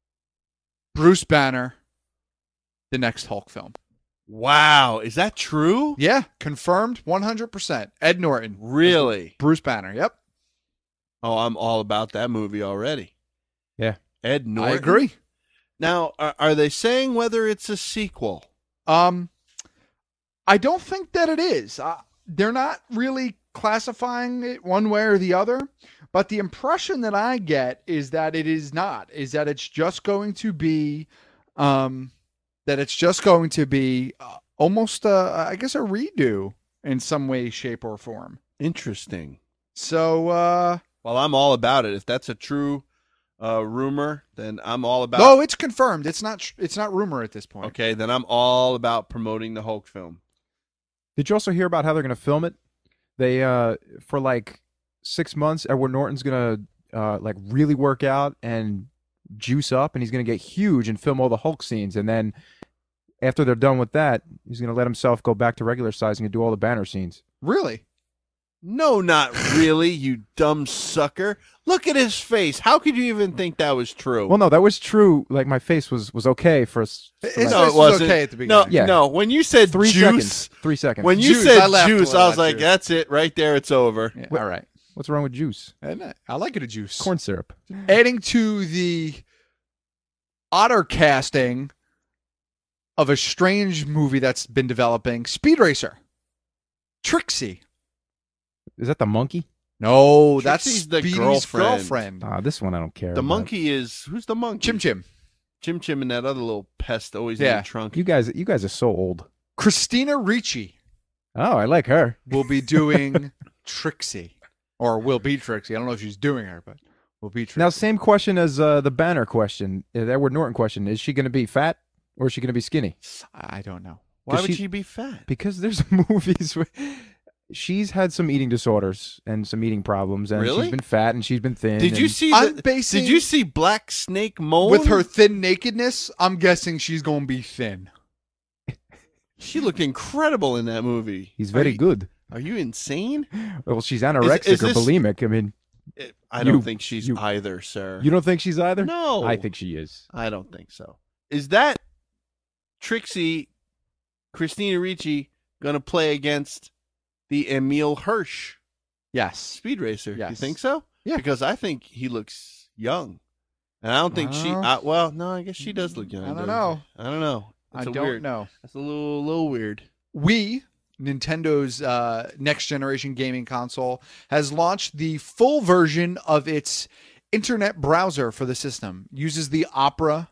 Bruce Banner, the next Hulk film. Wow. Is that true? Yeah, confirmed one hundred percent. Ed Norton. Really? Bruce Banner, yep. Oh, I'm all about that movie already. Yeah. Ed Norton. I agree. Now, are, are they saying whether it's a sequel? Um, I don't think that it is. Uh, they're not really classifying it one way or the other, but the impression that I get is that it is not. Is that it's just going to be, um, that it's just going to be uh, almost, a, I guess, a redo in some way, shape, or form. Interesting. So, uh, Well, I'm all about it. If that's a true uh, rumor, then I'm all about. no, it's confirmed. It's not. tr- It's not rumor at this point. Okay, then I'm all about promoting the Hulk film. Did you also hear about how they're going to film it? They uh for like six months, Edward Norton's going to uh like really work out and juice up, and he's going to get huge and film all the Hulk scenes, and then after they're done with that, he's going to let himself go back to regular sizing and do all the Banner scenes. Really? No, not really, you dumb sucker. Look at his face. How could you even think that was true? Well, no, that was true. Like my face was was okay for, s- for His like, face no, it was wasn't. okay at the No, beginning. Yeah. no. When you said three juice, seconds. Three seconds. when you Juice, said I laughed a juice, little I was at like, juice. "That's it, right there. It's over." Yeah, What- all right. What's wrong with juice? Isn't it? I like it a juice. Corn syrup. Adding to the otter casting of a strange movie that's been developing, Speed Racer. Trixie. Is that the monkey? No, that's Trixie's the Speedy's girlfriend. girlfriend. Ah, this one I don't care. The about. monkey is who's the monkey? Chim Chim. Chim Chim and that other little pest always Yeah. in the trunk. You guys, you guys are so old. Christina Ricci Oh, I like her. will be doing Trixie, or will be Trixie. I don't know if she's doing her, but will be Trixie. Now, same question as uh, the Banner question, uh, the Edward Norton question. Is she going to be fat or is she going to be skinny? I don't know. Why 'Cause would she- she be fat? Because there's movies where she's had some eating disorders and some eating problems, and Really? she's been fat and she's been thin. Did you and- see? I'm The, basing- did you see Black Snake Moan With her thin nakedness, I'm guessing she's going to be thin. She looked incredible in that movie. He's very Are you- good. Are you insane? Well, she's anorexic is or this- bulimic. I mean, I don't You- think she's you- either, sir. you don't think she's either? No. I think she is. I don't think so. Is that Trixie, Christina Ricci, going to play against the Emil Hirsch Yes. speed racer? You Yes. think so? Yeah. Because I think he looks young. And I don't think she. Well, Uh, well, no, I guess she does look young. I don't doesn't know. she? I don't know. I It's a don't weird, know. That's a little, little weird. We, Nintendo's uh, next generation gaming console, has launched the full version of its internet browser for the system. Uses the Opera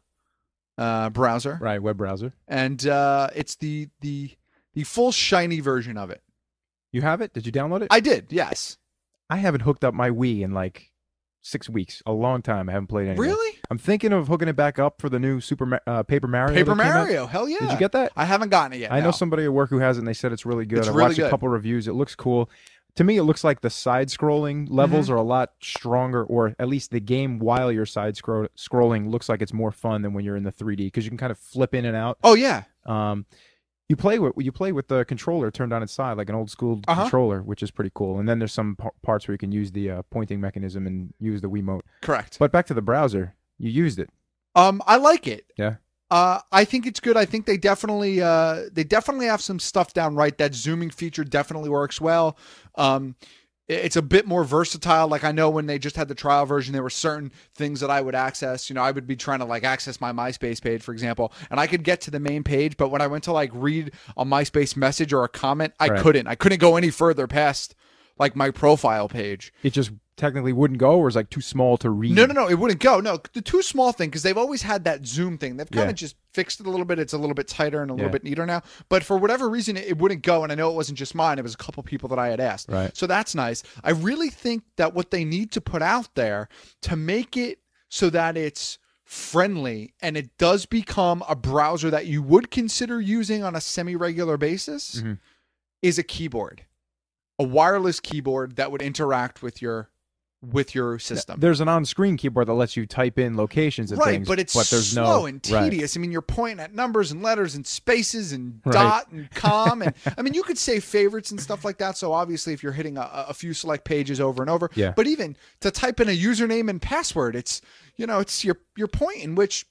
uh, browser, Right, web browser. and uh, it's the the the full shiny version of it. You have it? Did you download it? I did, yes. I haven't hooked up my Wii in like six weeks. A long time. I haven't played anything. Really? I'm thinking of hooking it back up for the new Super Ma- uh, Paper Mario. Paper that came out. Mario, hell yeah! Did you get that? I haven't gotten it yet. I know no. somebody at work who has it, and they said it's really good. It's I really watched a good. couple reviews. It looks cool. To me, it looks like the side-scrolling levels are a lot stronger, or at least the game while you're side-scrolling looks like it's more fun than when you're in the three D because you can kind of flip in and out. Oh yeah, Um, you play with you play with the controller turned on its side like an old school Uh-huh. controller, which is pretty cool. And then there's some par- parts where you can use the uh, pointing mechanism and use the Wiimote. correct. But back to the browser, you used it. Um, I like it. Yeah. Uh, I think it's good. I think they definitely, uh, they definitely have some stuff down right. That zooming feature definitely works well. Um, i- it's a bit more versatile. Like I know when they just had the trial version, there were certain things that I would access. You know, I would be trying to like access my MySpace page, for example, and I could get to the main page, but when I went to like read a MySpace message or a comment, I Right. couldn't. I couldn't go any further past like my profile page. It just technically wouldn't go, or is like too small to read. No, no, no, it wouldn't go. No, the too small thing, because they've always had that zoom thing. They've kind Yeah. of just fixed it a little bit. It's a little bit tighter and a little Yeah. bit neater now. But for whatever reason, it, it wouldn't go. And I know it wasn't just mine. It was a couple people that I had asked. Right. So that's nice. I really think that what they need to put out there to make it so that it's friendly and it does become a browser that you would consider using on a semi-regular basis Mhm. is a keyboard. A wireless keyboard that would interact with your with your system. There's an on-screen keyboard that lets you type in locations and Right, things, but it's there's slow no, and right. tedious. I mean, you're pointing at numbers and letters and spaces and Right. dot and com, and I mean, you could save favorites and stuff like that. So obviously, if you're hitting a, a few select pages over and over, Yeah. But even to type in a username and password, it's you know, it's your your pointing. Which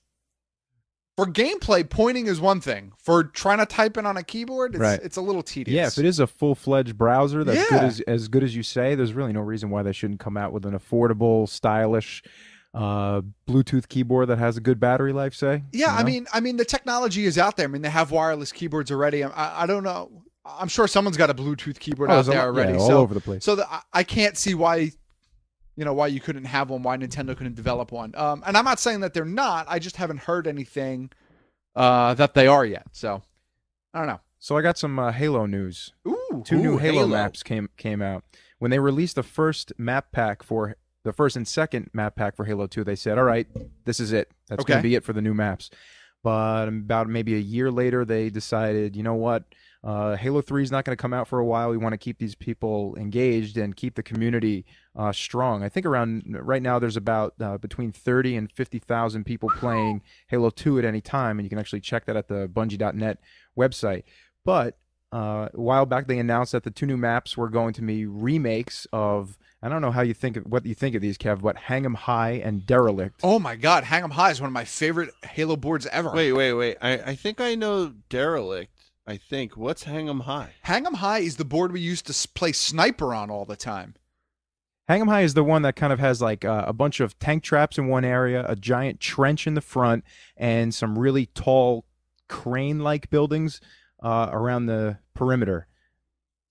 for gameplay, pointing is one thing. For trying to type in on a keyboard, it's, Right. it's a little tedious. Yeah, if it is a full-fledged browser that's good Yeah. as as good as you say, there's really no reason why they shouldn't come out with an affordable, stylish uh, Bluetooth keyboard that has a good battery life. Say, Yeah, you I know? mean, I mean, the technology is out there. I mean, they have wireless keyboards already. I, I don't know. I'm sure someone's got a Bluetooth keyboard Oh, out there's a there lot- yeah, already. all so, over the place. So the, I- I can't see why, you know, why you couldn't have one. Why Nintendo couldn't develop one. Um, and I'm not saying that they're not. I just haven't heard anything uh, that they are yet. So I don't know. So I got some uh, Halo news. Ooh, Two new Ooh, Halo, Halo. maps came came out. When they released the first map pack for the first and second map pack for Halo two, they said, "All right, this is it. That's going Okay. to be it for the new maps." But about maybe a year later, they decided, you know what? Uh, Halo three is not going to come out for a while. We want to keep these people engaged and keep the community uh, strong. I think around right now there's about uh, between thirty and fifty thousand people playing Halo two at any time, and you can actually check that at the Bungie dot net website. But uh, a while back, they announced that the two new maps were going to be remakes of. I don't know how you think of, what you think of these, Kev, but Hang 'em High and Derelict. Oh my God, Hang 'em High is one of my favorite Halo boards ever. Wait, wait, wait. I, I think I know Derelict. I think. What's Hang 'em High? Hang 'em High is the board we used to s- play Sniper on all the time. Hang 'em High is the one that kind of has like uh, a bunch of tank traps in one area, a giant trench in the front, and some really tall crane-like buildings uh, around the perimeter.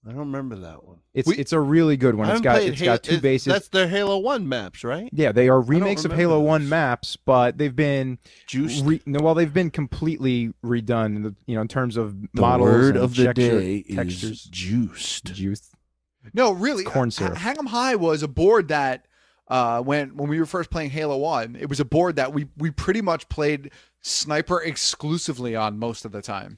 I don't remember that one. It's We- it's a really good one. I It's haven't got played it's Halo- got two it- bases. That's their Halo One maps, right? Yeah, they are remakes of remember Halo One those. maps, but they've been Juiced. Re, no, well, they've been completely redone. in the- You know, in terms of The models word and of the texture- day textures, is juiced. juice. No, really. Corn H- syrup. Hang 'em High was a board that uh, when when we were first playing Halo One, it was a board that we we pretty much played Sniper exclusively on most of the time.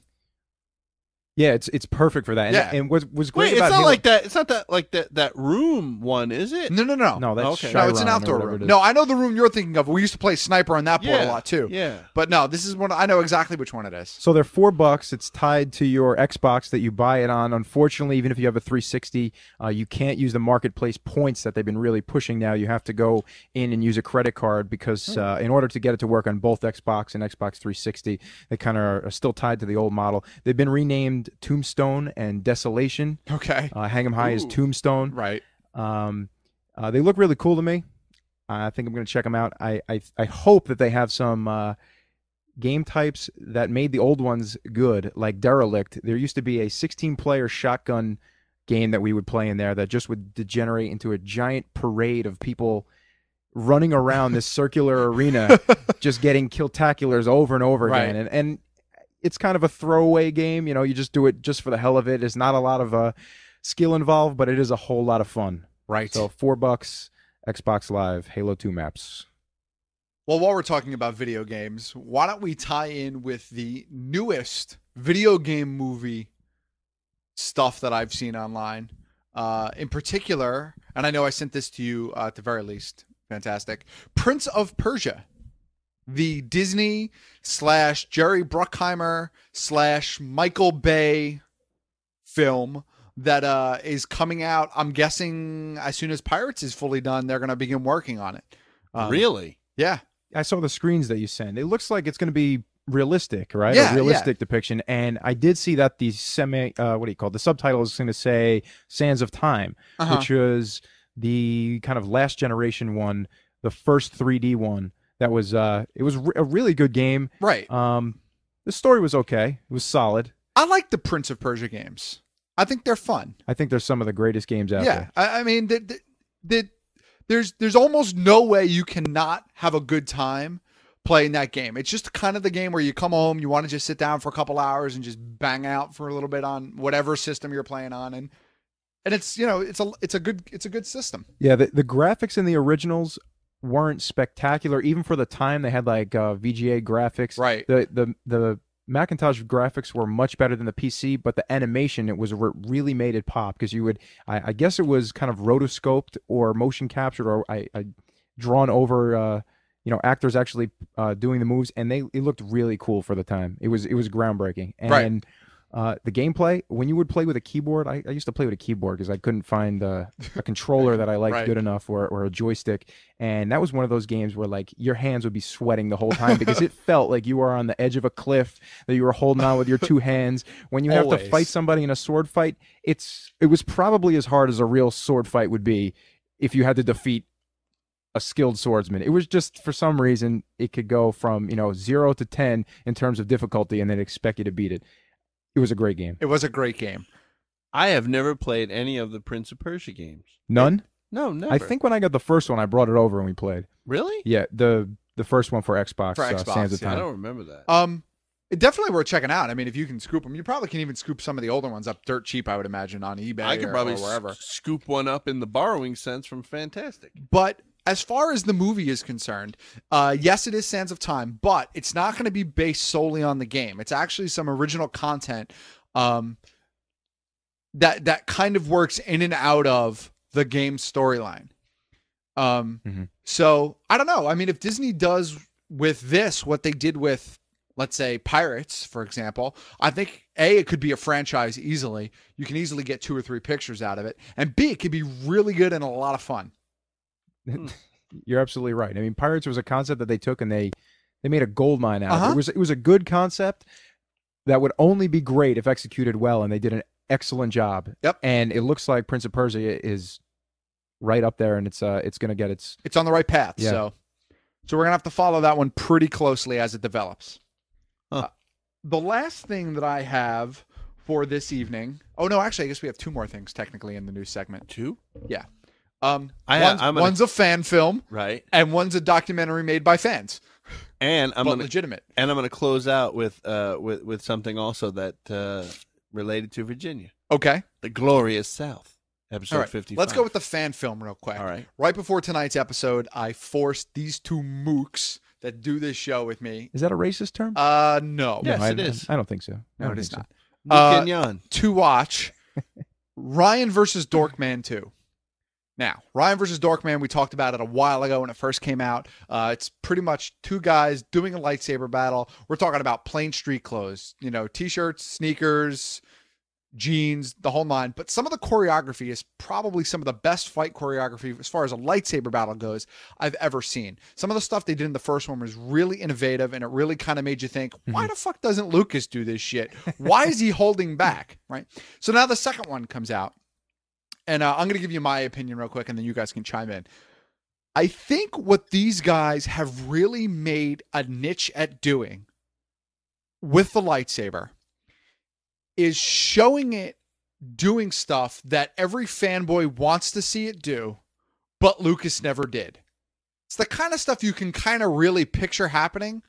Yeah, it's it's perfect for that. And, Yeah. and what was great Wait, it's about not Halo, like that. It's not that like that that room one, is it? No, no, no. no, that's Okay. No, it's an Chiron or outdoor whatever room. it is. No, I know the room you're thinking of. We used to play Sniper on that board Yeah, a lot too. yeah. But no, this is one. I know exactly which one it is. So they're four bucks. It's tied to your Xbox that you buy it on. Unfortunately, even if you have a three sixty, uh, you can't use the marketplace points that they've been really pushing now. You have to go in and use a credit card because uh, in order to get it to work on both Xbox and Xbox three sixty, they kind of are, are still tied to the old model. They've been renamed Tombstone and Desolation. Okay. Uh, Hang 'em High is Ooh. Tombstone. Right. Um, uh, they look really cool to me. I think I'm going to check them out. I, I I hope that they have some uh, game types that made the old ones good, like Derelict. There used to be a sixteen-player shotgun game that we would play in there that just would degenerate into a giant parade of people running around this circular arena, just getting killtaculars over and over Right. again. And and it's kind of a throwaway game. You know, you just do it just for the hell of it. There's not a lot of uh, skill involved, but it is a whole lot of fun. Right. So four bucks, Xbox Live, Halo two maps. Well, while we're talking about video games, why don't we tie in with the newest video game movie stuff that I've seen online? Uh, in particular, and I know I sent this to you uh, at the very least. Fantastic. Prince of Persia, the Disney slash Jerry Bruckheimer slash Michael Bay film that uh, is coming out. I'm guessing as soon as Pirates is fully done, they're going to begin working on it. Um, Really? Yeah. I saw the screens that you sent. It looks like it's going to be realistic, right? Yeah, a realistic depiction. And I did see that the semi, uh, what do you call it? The subtitle is going to say Sands of Time, Uh-huh. which was the kind of last generation one, the first three D one. That was, uh, it was re- a really good game. Right. Um, the story was okay. It was solid. I like the Prince of Persia games. I think they're fun. I think they're some of the greatest games out Yeah, there. I, I mean, the, the, the, there's there's almost no way you cannot have a good time playing that game. It's just kind of the game where you come home, you want to just sit down for a couple hours and just bang out for a little bit on whatever system you're playing on, and and it's you know it's a it's a good it's a good system. Yeah, the, the graphics in the originals weren't spectacular, even for the time. They had like uh, V G A graphics. Right. The the the Macintosh graphics were much better than the P C, but the animation, it was what really made it pop because you would, I, I guess it was kind of rotoscoped or motion captured or I, I drawn over, uh, you know, actors actually uh, doing the moves, and they it looked really cool for the time. It was it was groundbreaking. And Right. uh, the gameplay, when you would play with a keyboard, I, I used to play with a keyboard because I couldn't find uh, a controller that I liked Right. good enough or, or a joystick. And that was one of those games where like your hands would be sweating the whole time because it felt like you were on the edge of a cliff that you were holding on with your two hands. When you have to Always. fight somebody in a sword fight, it's it was probably as hard as a real sword fight would be if you had to defeat a skilled swordsman. It was just, for some reason, it could go from, you know, zero to ten in terms of difficulty and then expect you to beat it. It was a great game. It was a great game. I have never played any of the Prince of Persia games. None? No, never. I think when I got the first one, I brought it over and we played. Really? Yeah, the the first one for Xbox. For uh, Xbox, Sands of yeah. I Time. don't remember that. Um, it definitely worth checking out. I mean, if you can scoop them, you probably can even scoop some of the older ones up dirt cheap. I would imagine on eBay. I could or- probably or wherever. s- scoop one up in the borrowing sense from Fantastic. But as far as the movie is concerned, uh, yes, it is Sands of Time, but it's not going to be based solely on the game. It's actually some original content um, that that kind of works in and out of the game storyline. Um, Mhm. So I don't know. I mean, if Disney does with this what they did with, let's say, Pirates, for example, I think A, it could be a franchise easily. You can easily get two or three pictures out of it, and B, it could be really good and a lot of fun. You're absolutely right. I mean, Pirates was a concept that they took and they they made a gold mine out of it. Uh-huh. It was it was a good concept that would only be great if executed well, and they did an excellent job. Yep. And it looks like Prince of Persia is right up there, and it's uh it's going to get its. It's on the right path. Yeah. So, so we're gonna have to follow that one pretty closely as it develops. Huh. Uh, the last thing that I have for this evening. Oh no, actually, I guess we have two more things technically in the news segment. Two? Yeah. Um, I- one's, I'm gonna- one's a fan film, Right. and one's a documentary made by fans. And I'm But gonna legitimate. And I'm gonna close out with uh with with something also that uh related to Virginia. Okay. The Glorious South, episode All right. fifty-five. Let's go with the fan film real quick. All right. Right before tonight's episode, I forced these two mooks that do this show with me. Is that a racist term? Uh, no. Yes, no, I, it is. I don't think so. I No, don't it is think so. not. Luke Uh, and Jan. To watch Ryan versus Dorkman two. Now, Ryan versus Dorkman, we talked about it a while ago when it first came out. Uh, it's pretty much two guys doing a lightsaber battle. We're talking about plain street clothes, you know, t-shirts, sneakers, jeans, the whole nine. But some of the choreography is probably some of the best fight choreography as far as a lightsaber battle goes I've ever seen. Some of the stuff they did in the first one was really innovative, and it really kind of made you think, why the fuck doesn't Lucas do this shit? Why is he holding back? Right? So now the second one comes out. And uh, I'm going to give you my opinion real quick, and then you guys can chime in. I think what these guys have really made a niche at doing with the lightsaber is showing it doing stuff that every fanboy wants to see it do, but Lucas never did. It's the kind of stuff you can kind of really picture happening,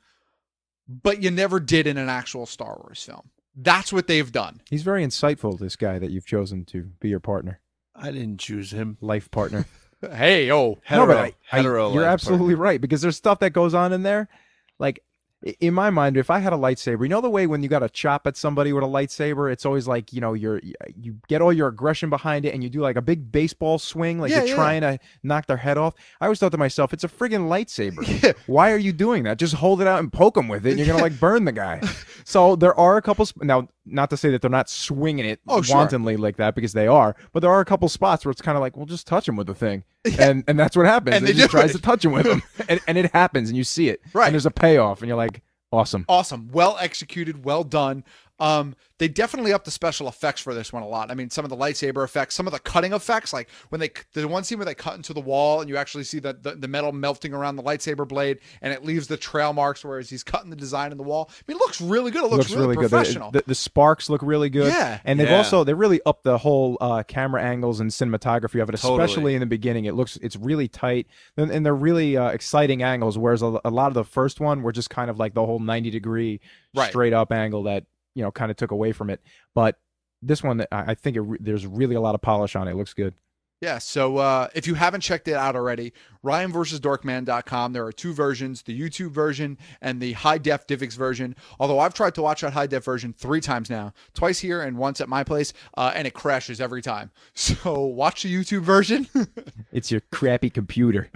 but you never did in an actual Star Wars film. That's what they've done. He's very insightful, this guy that you've chosen to be your partner, I didn't choose him. life partner. Hey, oh. Hetero, No, but I- I- hetero you're life absolutely partner. right, because there's stuff that goes on in there. Like, i- in my mind, if I had a lightsaber, you know the way when you got to chop at somebody with a lightsaber, it's always like, you know, you're you get all your aggression behind it, and you do like a big baseball swing, like Yeah, you're yeah. trying to knock their head off. I always thought to myself, it's a friggin' lightsaber. Yeah. Why are you doing that? Just hold it out and poke him with it, and you're gonna like burn the guy. So there are a couple sp- now. Not to say that they're not swinging it Oh, sure. wantonly like that, because they are, but there are a couple spots where it's kind of like, well, just touch him with the thing, and and that's what happens. And And he they just do tries it. to touch him with him, and, and it happens, and you see it, Right. And there's a payoff, and you're like, awesome. Awesome. Well executed. Well done. Um, they definitely upped the special effects for this one a lot. I mean, some of the lightsaber effects, some of the cutting effects, like when they, the one scene where they cut into the wall and you actually see the, the, the metal melting around the lightsaber blade and it leaves the trail marks, whereas he's cutting the design in the wall. I mean, it looks really good. It looks, really, good. The- professional. The, the sparks look really good. Yeah. And they've Yeah. also they really upped the whole uh, camera angles and cinematography of it, Totally. especially in the beginning. It looks it's really tight, and, and they're really uh, exciting angles. Whereas a, a lot of the first one were just kind of like the whole ninety degree Right. straight up angle that you know kind of took away from it. But this one, I I think it re- there's really a lot of polish on it. It looks good. Yeah, so uh, if you haven't checked it out already, Ryan versus Dorkman dot com. There are two versions, the YouTube version and the high-def DivX version. Although I've tried to watch that high-def version three times now, twice here and once at my place, uh, and it crashes every time. So watch the YouTube version, It's your crappy computer.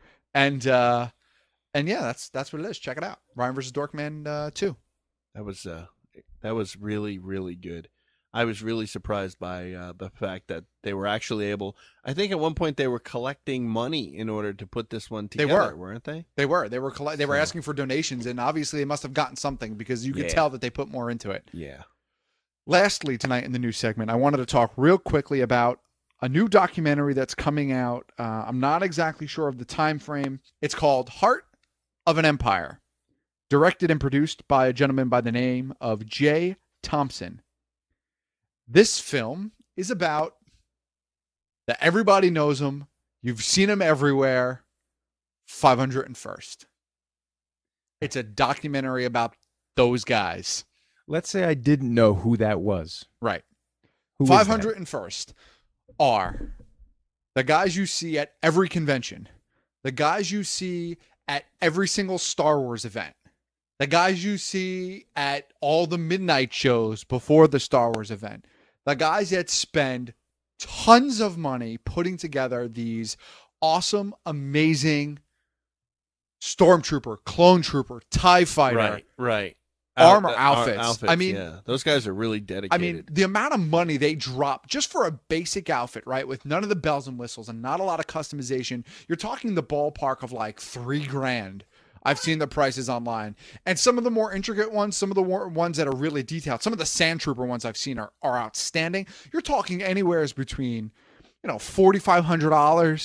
and uh, and yeah, that's that's what it is. Check it out, Ryan versus Dorkman uh, two. That was uh, that was really really good. I was really surprised by uh, the fact that they were actually able. I think at one point they were collecting money in order to put this one They together, were. weren't they? They were they were coll- they were So- asking for donations, and obviously they must have gotten something because you could Yeah. tell that they put more into it. Yeah. Lastly, tonight in the news segment, I wanted to talk real quickly about a new documentary that's coming out. Uh, I'm not exactly sure of the time frame. It's called Heart of an Empire, directed and produced by a gentleman by the name of Jay Thompson. This film is about that everybody knows him. You've seen him everywhere. five hundred first. It's a documentary about those guys. Let's say I didn't know who that was. Right. Who is that? five hundred first are the guys you see at every convention, the guys you see at every single Star Wars event, the guys you see at all the midnight shows before the Star Wars event, the guys that spend tons of money putting together these awesome, amazing Stormtrooper, Clone Trooper, TIE Fighter, Right. Right. armor Out- our outfits. outfits, I mean, yeah, those guys are really dedicated. I mean, the amount of money they drop just for a basic outfit, right? With none of the bells and whistles and not a lot of customization, you're talking the ballpark of like three grand. I've seen the prices online. And some of the more intricate ones, some of the war- ones that are really detailed, some of the Sand Trooper ones I've seen are, are outstanding. You're talking anywhere between, you know, forty-five hundred dollars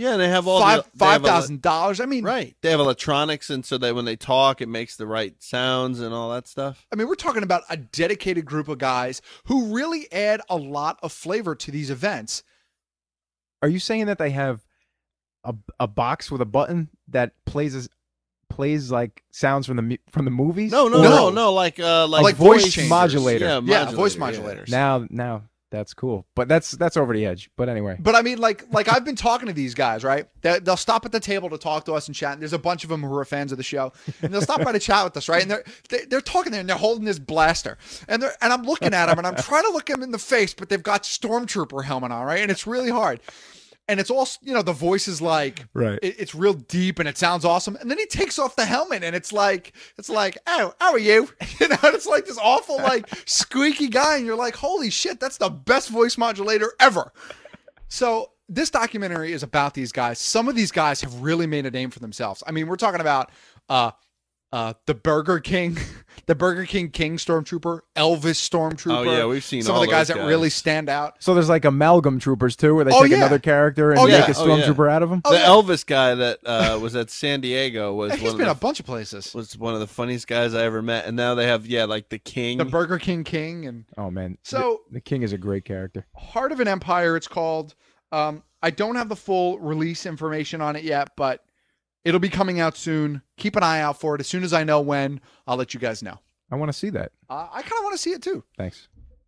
Yeah, they have all five the, they have five thousand dollars. I mean, right. They have electronics, and so that when they talk, it makes the right sounds and all that stuff. I mean, we're talking about a dedicated group of guys who really add a lot of flavor to these events. Are you saying that they have a a box with a button that plays as, plays like sounds from the mu- from the movies? No, no, Or- no, no. Like uh, like, Like voice changers. modulator. Yeah, Yeah, voice modulator, modulators. Now, now that's cool, but that's that's over the edge. But anyway, But I mean, like, like I've been talking to these guys, right? They, they'll stop at the table to talk to us and chat. And there's a bunch of them who are fans of the show, and they'll stop by to chat with us, right? And they're they, they're talking there, and they're holding this blaster, and they're and I'm looking at them, and I'm trying to look them in the face, but they've got Stormtrooper helmet on, right? And it's really hard. And it's all, you know, the voice is like, Right. it- it's real deep and it sounds awesome. And then he takes off the helmet and it's like, it's like, oh, how are you? You know, and it's like this awful, like squeaky guy. And you're like, holy shit, that's the best voice modulator ever. So this documentary is about these guys. Some of these guys have really made a name for themselves. I mean, we're talking about, uh, Uh, the Burger King, the Burger King King Stormtrooper, Elvis Stormtrooper. Oh, yeah, we've seen some all of the guys, those that guys. really stand out. so there's like amalgam troopers too, where they Oh, take yeah. another character and Oh, make yeah. a Oh, yeah. stormtrooper out of them. Oh, the yeah. Elvis guy that uh, was at San Diego was He's one of been the, a bunch of places. was one of the funniest guys I ever met, and now they have yeah, like the King. The Burger King King and Oh man, So- the, the king is a great character. Heart of an Empire. It's called. Um, I don't have the full release information on it yet, but it'll be coming out soon. Keep an eye out for it. As soon as I know when, I'll let you guys know. I want to see that. Uh, I kind of want to see it too. Thanks.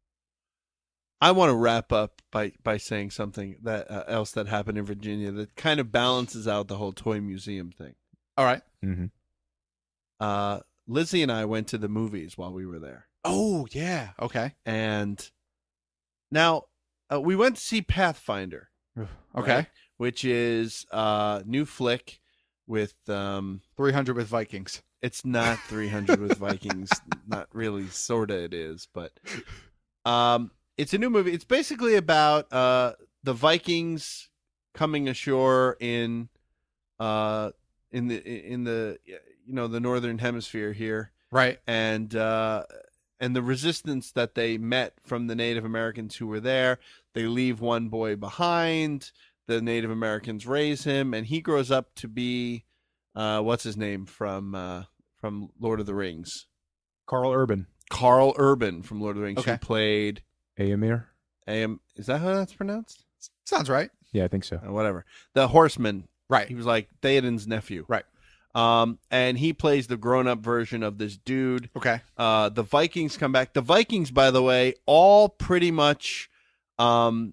I want to wrap up by by saying something that uh, else that happened in Virginia that kind of balances out the whole toy museum thing. All right. Mm-hmm. Uh, Lizzie and I went to the movies while we were there, Oh yeah. Okay. and now uh, we went to see Pathfinder. Okay. right? Which is a new flick with um. three hundred with Vikings. It's not three hundred with Vikings. Not really, sorta it is, but um, it's a new movie. It's basically about uh, the Vikings coming ashore in uh, in the in the you know the northern hemisphere here, Right. and uh, and the resistance that they met from the Native Americans who were there. They leave one boy behind. The Native Americans raise him, and he grows up to be uh, what's his name from uh, from Lord of the Rings? Carl Urban, Carl Urban from Lord of the Rings, Okay. who played Aemir. Am. Is that how that's pronounced? Sounds right. Yeah, I think so. Uh, whatever. The Horseman. Right. He was like Theoden's nephew. Right. Um, and he plays the grown-up version of this dude. Okay. Uh, the Vikings come back. The Vikings, by the way, all pretty much um,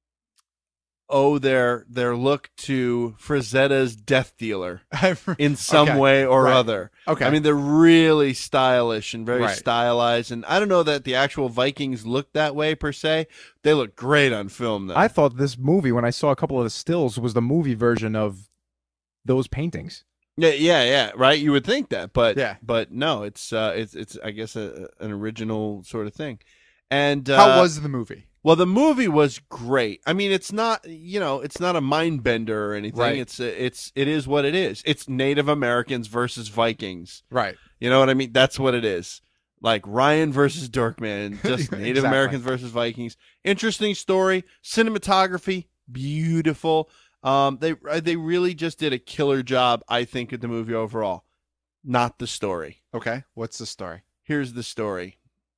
owe their their look to Frazetta's Death Dealer in some Okay. way or Right. other. Okay. I mean, they're really stylish and very Right. stylized. And I don't know that the actual Vikings look that way per se. They look great on film, though. I thought this movie, when I saw a couple of the stills, was the movie version of those paintings. Yeah, yeah, yeah. Right. You would think that, but Yeah. but no. It's uh, it's it's I guess a, an original sort of thing. And uh, How was the movie? well, the movie was great. I mean, it's not you know, it's not a mind bender or anything. Right. It's a, it's it is what it is. It's Native Americans versus Vikings. Right. You know what I mean? That's what it is. Like Ryan versus Dorkman, just Native Exactly. Americans versus Vikings. Interesting story, cinematography, beautiful. Um, they they really just did a killer job, I think, at the movie overall. Not the story. Okay. What's the story? Here's the story.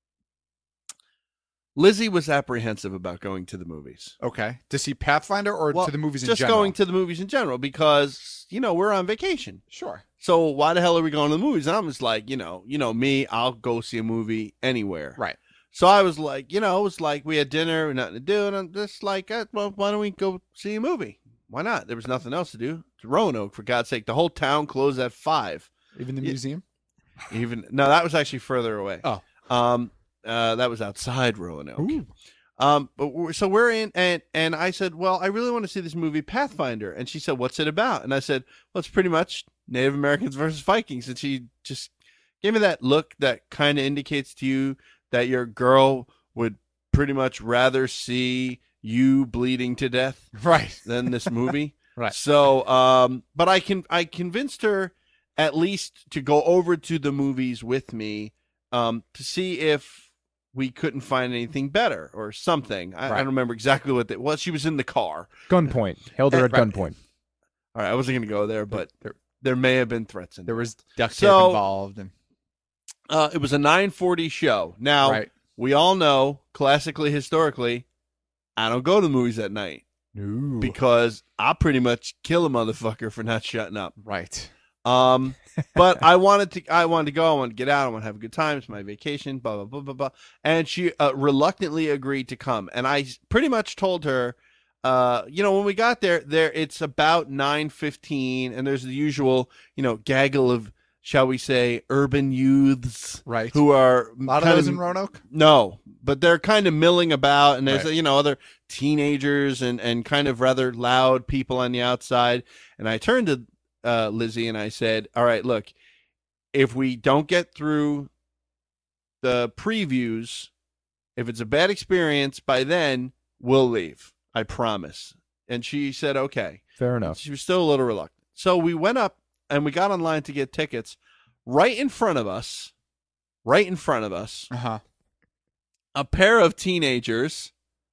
Lizzie was apprehensive about going to the movies. Okay. To see Pathfinder or Well, to the movies in just general? going to the movies in general because you know we're on vacation. Sure. So why the hell are we going to the movies? And I'm just like, you know, you know me, I'll go see a movie anywhere. Right. So I was like, you know, it was like we had dinner, nothing to do, and I'm just like, uh, well, why don't we go see a movie? Why not? There was nothing else to do. It's Roanoke, for God's sake. The whole town closed at five. Even the Yeah. museum? Even no, that was actually further away. Oh. Um, uh, that was outside Roanoke. Ooh. Um, but we're, so we're in, and and I said, well, I really want to see this movie Pathfinder, and she said, what's it about? And I said, well, it's pretty much Native Americans versus Vikings, and she just gave me that look that kind of indicates to you that your girl would pretty much rather see you bleeding to death Right. than this movie. Right. So, um, but I can I convinced her at least to go over to the movies with me, um, to see if we couldn't find anything better or something. I, I Right. don't remember exactly what it was. She was in the car. Gunpoint. Held her at Right. gunpoint. All right, I wasn't going to go there, but There- there may have been threats in There there. was duct tape So- involved, and Uh, it was a nine forty show. Now, right. we all know, classically, historically, I don't go to movies at night No. because I pretty much kill a motherfucker for not shutting up. Right. Um, but I wanted to, I wanted to go. I wanted to get out. I want to have a good time. It's my vacation. Blah blah blah blah blah. And she uh, reluctantly agreed to come. And I pretty much told her, uh, you know, when we got there, there it's about nine fifteen, and there's the usual, you know, gaggle of, shall we say, urban youths, Right. who are A lot of kind those in Roanoke? No, but they're kind of milling about, and there's Right. you know other teenagers and and kind of rather loud people on the outside. And I turned to uh, Lizzie and I said, "All right, look, if we don't get through the previews, if it's a bad experience by then, we'll leave. I promise." And she said, "Okay." Fair enough. She was still a little reluctant. So we went up and we got online to get tickets. Right in front of us, right in front of us, Uh-huh. a pair of teenagers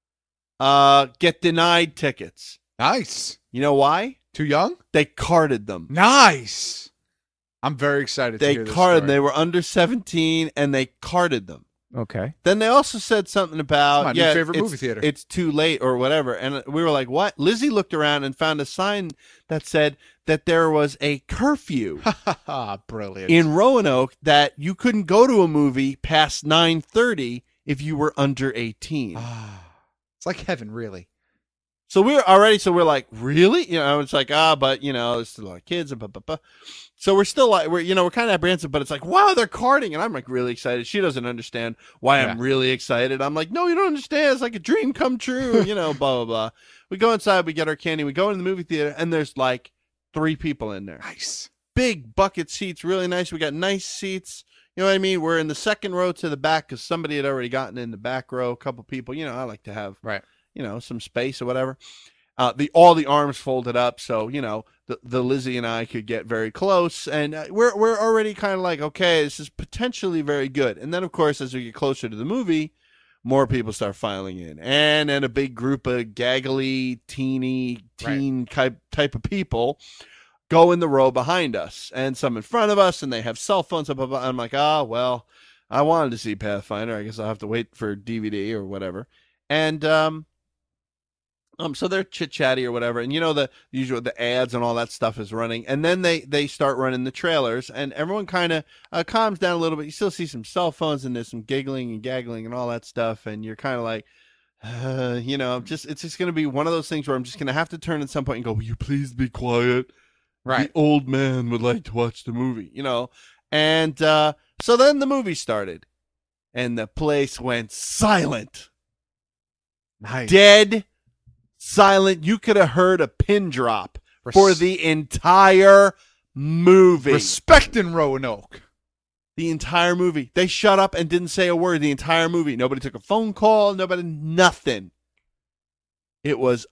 uh, get denied tickets. Nice. You know why? Too young? They carded them. Nice. I'm very excited to They hear this carded. story. They were under seventeen, and they carded them. Okay. Then they also said something about It's my new yeah, favorite it's, movie theater. It's too late or whatever, and we were like, "What?" Lizzie looked around and found a sign that said that there was a curfew Brilliant. in Roanoke that you couldn't go to a movie past nine thirty if you were under eighteen. It's like heaven, really. So we're already, so we're like, really? You know, it's like, ah, but, you know, there's still a lot of kids. And blah, blah, blah. So we're still like, we're, you know, we're kind of apprehensive, but it's like, wow, they're carding. And I'm like really excited. She doesn't understand why I'm Yeah. really excited. I'm like, no, you don't understand. It's like a dream come true, you know, blah, blah, blah. We go inside, we get our candy, we go into the movie theater, and there's like three people in there. Nice. Big bucket seats, really nice. We got nice seats. You know what I mean? We're in the second row to the back because somebody had already gotten in the back row. A couple people, you know, I like to have, Right. you know, some space or whatever. Uh, the all the arms folded up, so you know the the Lizzie and I could get very close, and uh, we're we're already kind of like, okay, this is potentially very good. And then of course, as we get closer to the movie, more people start filing in, and then a big group of gaggly, teeny, teen type type of people go in the row behind us, and some in front of us, and they have cell phones. Blah, blah, blah. I'm like, ah, well, I wanted to see Pathfinder. I guess I'll have to wait for D V D or whatever. And um. Um, so they're chit chatty or whatever, and you know the usual the ads and all that stuff is running, and then they they start running the trailers, and everyone kind of uh, calms down a little bit. You still see some cell phones, and there's some giggling and gaggling and all that stuff, and you're kind of like, uh, you know, just it's just gonna be one of those things where I'm just gonna have to turn at some point and go, "Will you please be quiet?" Right. The old man would like to watch the movie, you know, and uh, so then the movie started, and the place went silent, Nice. dead. Silent. You could have heard a pin drop Res- for the entire movie. Respect in Roanoke. The entire movie. They shut up and didn't say a word the entire movie. Nobody took a phone call. Nobody, nothing. It was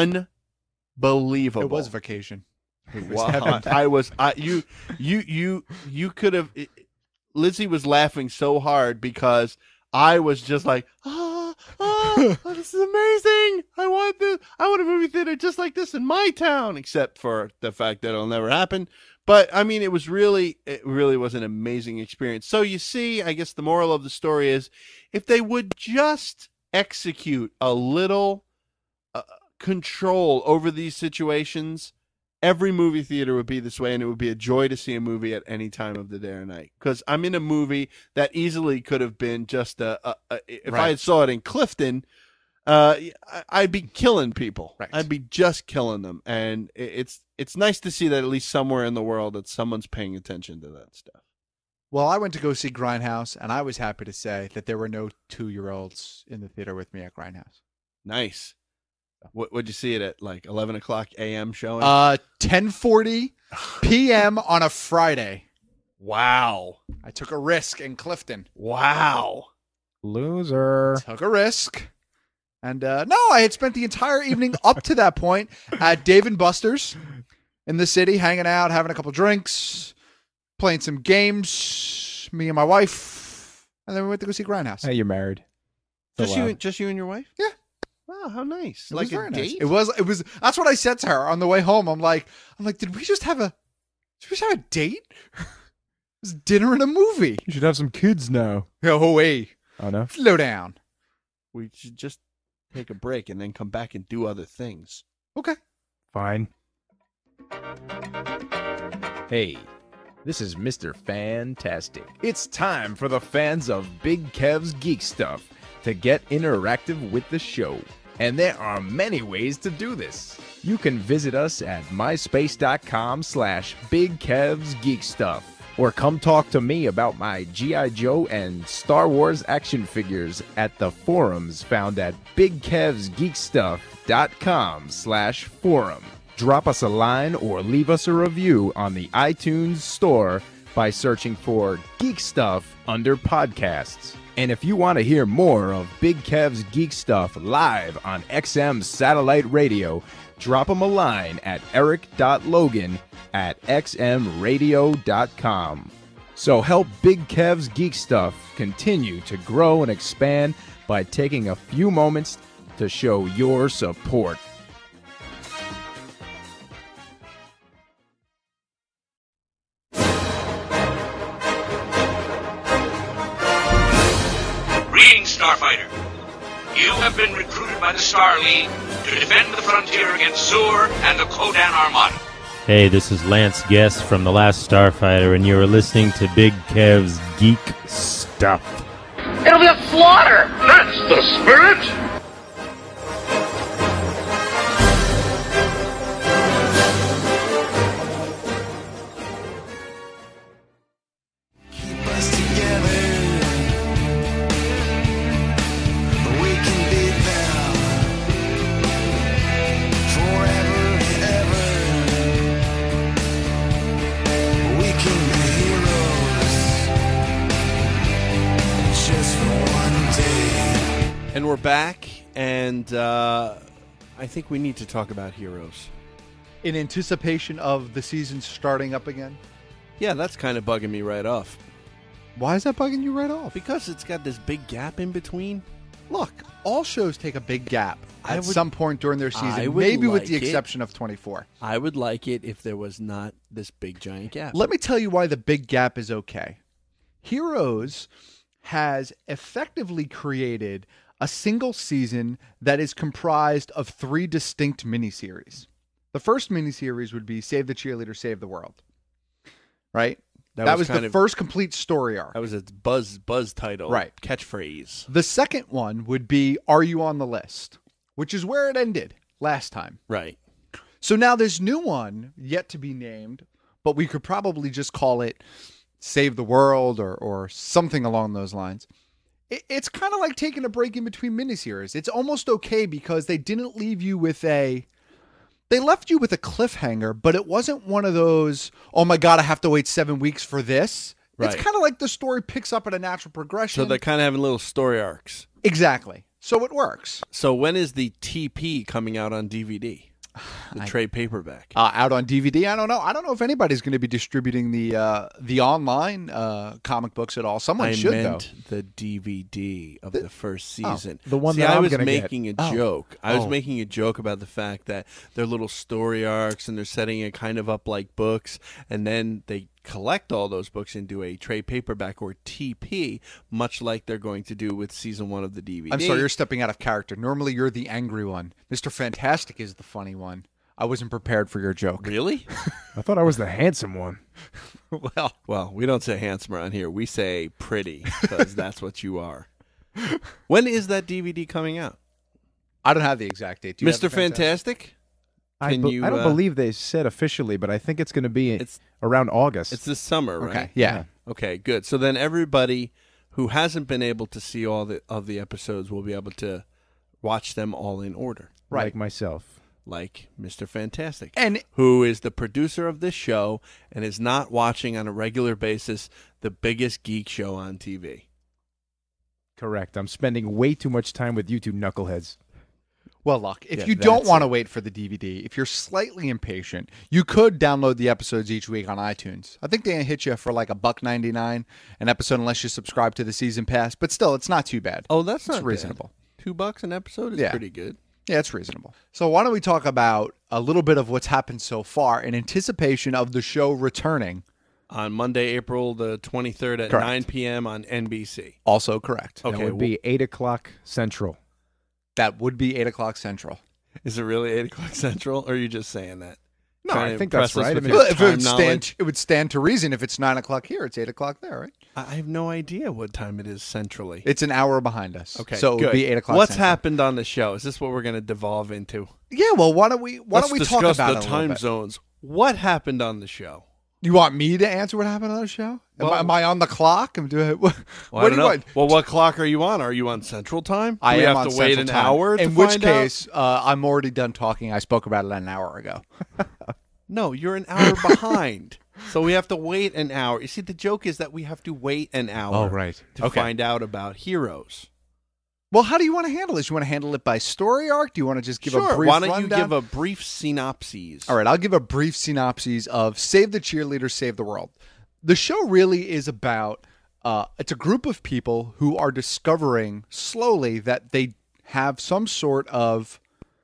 unbelievable. It was vacation. It was Wow. heaven. I was. I you you you you could have. Lizzie was laughing so hard because I was just like, ah, ah, oh, this is amazing. I want this. I want a movie theater just like this in my town, except for the fact that it'll never happen. But I mean, it was really, it really was an amazing experience. So you see, I guess the moral of the story is, if they would just execute a little uh, control over these situations, every movie theater would be this way, and it would be a joy to see a movie at any time of the day or night. Because I'm in a movie that easily could have been just a. a, a if Right. I had saw it in Clifton, uh, I- I'd be killing people. Right. I'd be just killing them, and it- it's it's nice to see that at least somewhere in the world that someone's paying attention to that stuff. Well, I went to go see Grindhouse, and I was happy to say that there were no two-year-olds in the theater with me at Grindhouse. Nice. What would you see it at, like eleven o'clock a m showing? Uh, ten forty p.m. on a Friday. wow. I took a risk in Clifton. Wow. Loser. Took a risk. And uh, no, I had spent the entire evening up to that point at Dave and Buster's in the city, hanging out, having a couple drinks, playing some games, me and my wife. And then we went to go see Grindhouse. Hey, you're married. So Just you, loud. just you and your wife? Yeah. Wow, how nice! It like was a very nice. date. It was. It was. That's what I said to her on the way home. I'm like, I'm like, did we just have a, did we just have a date? It was dinner and a movie. You should have some kids now. Oh, wait. Oh, no? Slow down. We should just take a break and then come back and do other things. Okay. Fine. Hey, this is Mister Fantastic. It's time for the fans of Big Kev's Geek Stuff to get interactive with the show. And there are many ways to do this. You can visit us at myspace.com slash Big Kev's Geek Stuff. Or come talk to me about my G I. Joe and Star Wars action figures at the forums found at bigkevsgeekstuff.com slash forum. Drop us a line or leave us a review on the iTunes store by searching for Geek Stuff under podcasts. And if you want to hear more of Big Kev's Geek Stuff live on X M Satellite Radio, drop him a line at eric.logan at x m radio dot com. So help Big Kev's Geek Stuff continue to grow and expand by taking a few moments to show your support. Greetings, Starfighter. You have been recruited by the Star League to defend the frontier against Zur and the Kodan Armada. Hey, this is Lance Guest from The Last Starfighter, and you're listening to Big Kev's Geek Stuff. It'll be a slaughter! That's the spirit! And we're back, and uh, I think we need to talk about Heroes. In anticipation of the season starting up again? Yeah, that's kind of bugging me right off. Why is that bugging you right off? Because it's got this big gap in between. Look, all shows take a big gap at I would- some point during their season, I would maybe with like the it. exception of twenty-four. I would like it if there was not this big giant gap. Let me tell you why the big gap is okay. Heroes has effectively created a single season that is comprised of three distinct miniseries. The first miniseries would be Save the Cheerleader, Save the World. Right? That, That was was, kind the of- first complete story arc. That was a buzz buzz title, Right. Catchphrase. The second one would be Are You on the List? Which is where it ended last time. Right. So now this new one, yet to be named, but we could probably just call it Save the World or, or something along those lines. It, it's kind of like taking a break in between miniseries. It's almost okay because they didn't leave you with a... They left you with a cliffhanger, but it wasn't one of those, oh my God, I have to wait seven weeks for this. Right. It's kind of like the story picks up at a natural progression. So they're kind of having little story arcs. Exactly. So it works. So when is the T P coming out on D V D? The trade paperback. Uh, out on D V D, I don't know. I don't know if anybody's going to be distributing the uh, the online uh, comic books at all. Someone I should, meant though. the D V D of the, first season. the one See, that I I'm was gonna get. making a Oh. joke. I was Oh. making a joke about the fact that they're little story arcs and they're setting it kind of up like books, and then they collect all those books into a trade paperback or T P, much like they're going to do with season one of the D V D. I'm sorry, you're stepping out of character. Normally, you're the angry one. Mister Fantastic is the funny one. I wasn't prepared for your joke. Really? I thought I was the handsome one. Well, well, we don't say handsome around here. We say pretty because that's what you are. When is that D V D coming out? I don't have the exact date. Do you have Mister the Fantastic? Fantastic? I, Can be- you, I don't uh, believe they said officially, but I think it's going to be It's- around August. It's this summer, right? Okay, yeah. Okay, good. So then everybody who hasn't been able to see all the of the episodes will be able to watch them all in order, like Right. myself. like Mister Fantastic, And who is the producer of this show and is not watching on a regular basis the biggest geek show on T V. Correct. I'm spending way too much time with you two knuckleheads. Well, look, if Yeah, you don't that's want to it. wait for the D V D, if you're slightly impatient, you could download the episodes each week on iTunes. I think they hit you for like a buck ninety-nine an episode unless you subscribe to the season pass, but still, it's not too bad. Oh, that's It's not reasonable. bad. two bucks an episode is Yeah. pretty good. Yeah, it's reasonable. So why don't we talk about a little bit of what's happened so far in anticipation of the show returning? On Monday, April the twenty-third at Correct. nine p.m. on N B C. Also correct. That Okay, would be eight o'clock Central. That would be eight o'clock Central. Is it really eight o'clock Central, or are you just saying that? No, Trying I to think impress that's us right. with I mean, your Well, if it time would stand, knowledge? it would stand to reason. If it's nine o'clock here, it's eight o'clock there, right? I have no idea what time it is centrally. It's an hour behind us. Okay, so it good. would be eight o'clock. What's Central. happened on the show? Is this what we're going to devolve into? Yeah. Well, why don't we? Why Let's don't we discuss talk about the it a little time bit? zones? What happened on the show? You want me to answer what happened on the show? Am, Well- I, am I on the clock? Am do I, what Well, what I do don't you know. want? Well, what clock are you on? Are you on Central Time? Do I we am have on to wait Central an Time. hour. In to which find out? case, uh, I'm already done talking. I spoke about it an hour ago. No, you're an hour behind. So we have to wait an hour. You see, the joke is that we have to wait an hour Oh, right. to Okay. find out about heroes. Well, how do you want to handle this? You want to handle it by story arc? Do you want to just give sure. a brief Why don't rundown? you give a brief synopsis? All right, I'll give a brief synopsis of Save the Cheerleaders, Save the World. The show really is about, uh, it's a group of people who are discovering slowly that they have some sort of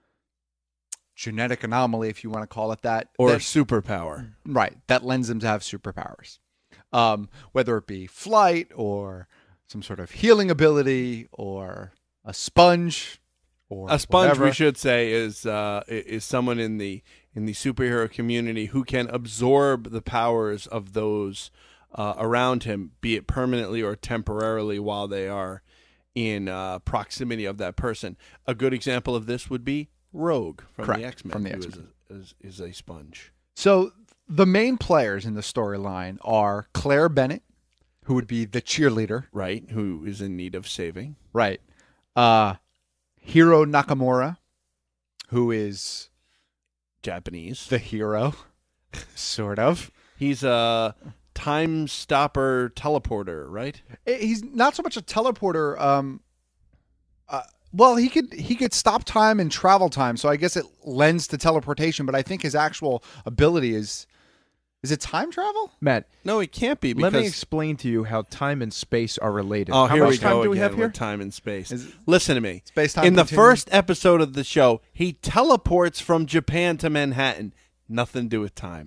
genetic anomaly, if you want to call it that. Or that, superpower. Right, that lends them to have superpowers. Um, whether it be flight or some sort of healing ability or a sponge or A sponge, whatever. we should say, is uh, is someone in the in the superhero community who can absorb the powers of those uh, around him, be it permanently or temporarily, while they are in uh, proximity of that person. A good example of this would be Rogue from Correct, the X-Men, from the who X-Men. Is, a, is, is a sponge. So the main players in the storyline are Claire Bennett, who would be the cheerleader, right? Who is in need of saving, right? Uh, Hiro Nakamura, who is Japanese, the hero, sort of. He's a time stopper teleporter, right? He's not so much a teleporter. Um, uh, well, he could he could stop time and travel time, so I guess it lends to teleportation. But I think his actual ability is is it time travel? Matt, no, it can't be. Because... Let me explain to you how time and space are related. Oh, how here much we time go do we again have here? with time and space. Is- Listen to me. Space-time In the continuum? first episode of the show, he teleports from Japan to Manhattan. Nothing to do with time.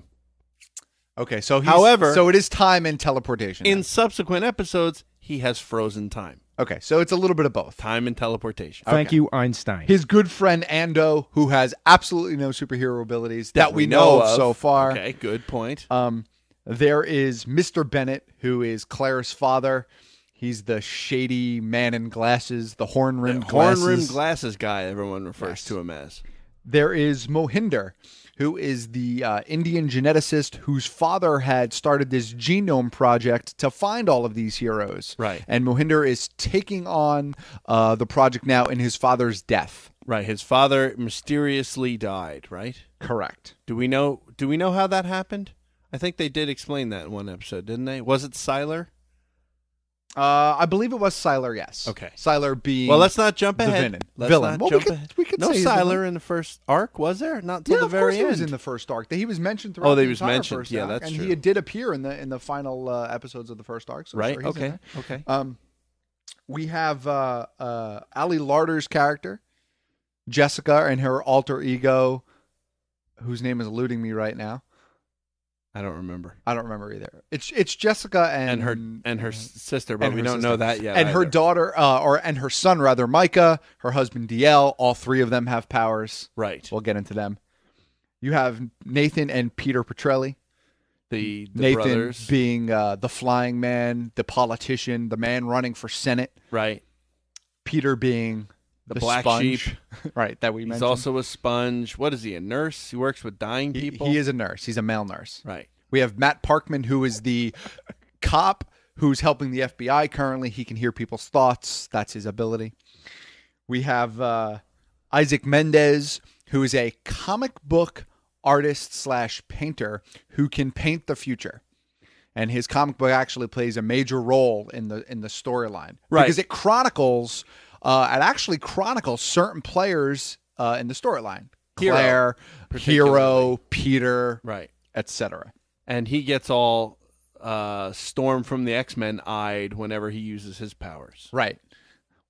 Okay, so he's, However, so it is time and teleportation. In then. subsequent episodes, he has frozen time. Okay, so it's a little bit of both. Time and teleportation. Thank Okay. you, Einstein. His good friend Ando, who has absolutely no superhero abilities that, we know, of so far. Okay, good point. Um, there is Mister Bennett, who is Claire's father. He's the shady man in glasses, the horn-rimmed glasses. Horn-rimmed glasses guy, everyone refers Yes. to him as. There is Mohinder, who is the uh, Indian geneticist whose father had started this genome project to find all of these heroes. Right. And Mohinder is taking on uh, the project now in his father's death. Right. His father mysteriously died, right? Correct. Do we know do we know how that happened? I think they did explain that in one episode, didn't they? Was it Sylar? Uh, I believe it was Sylar, yes. Okay. Sylar being Well, let's not jump the ahead. villain. Let's villain. not well, jump we could, ahead. we could no say he's the Sylar villain. in the first arc, was there? Not till Yeah, the of very course end. he was in the first arc. He was mentioned throughout Oh, the he was entire mentioned. first Yeah, arc, that's and true. he did appear in the in the final uh, episodes of the first arc. So Right, sure, he's in okay, there. okay. Um, we have uh, uh, Ali Larder's character, Jessica, and her alter ego, whose name is eluding me right now. I don't remember. I don't remember either. It's it's Jessica and, And her and her s- sister, but and we her don't know sister. that yet. And her either. daughter, uh, or and her son rather, Micah, her husband D L. All three of them have powers. Right. We'll get into them. You have Nathan and Peter Petrelli. The, the Nathan brothers. being uh, the flying man, the politician, the man running for Senate. Right. Peter being The, the, black sponge, sheep. right? That we He's mentioned. also a sponge. What is he? A nurse? He works with dying He, people. he is a nurse. He's a male nurse. Right. We have Matt Parkman, who is the cop who's helping the F B I currently. He can hear people's thoughts. That's his ability. We have uh, Isaac Mendez, who is a comic book artist slash painter who can paint the future. And his comic book actually plays a major role in the in the storyline. Right. Because it chronicles, uh, it actually chronicles certain players uh, in the storyline. Hero, Claire, particularly. Hero, Peter, Right. et cetera. And he gets all uh, Storm from the X-Men eyed whenever he uses his powers. Right.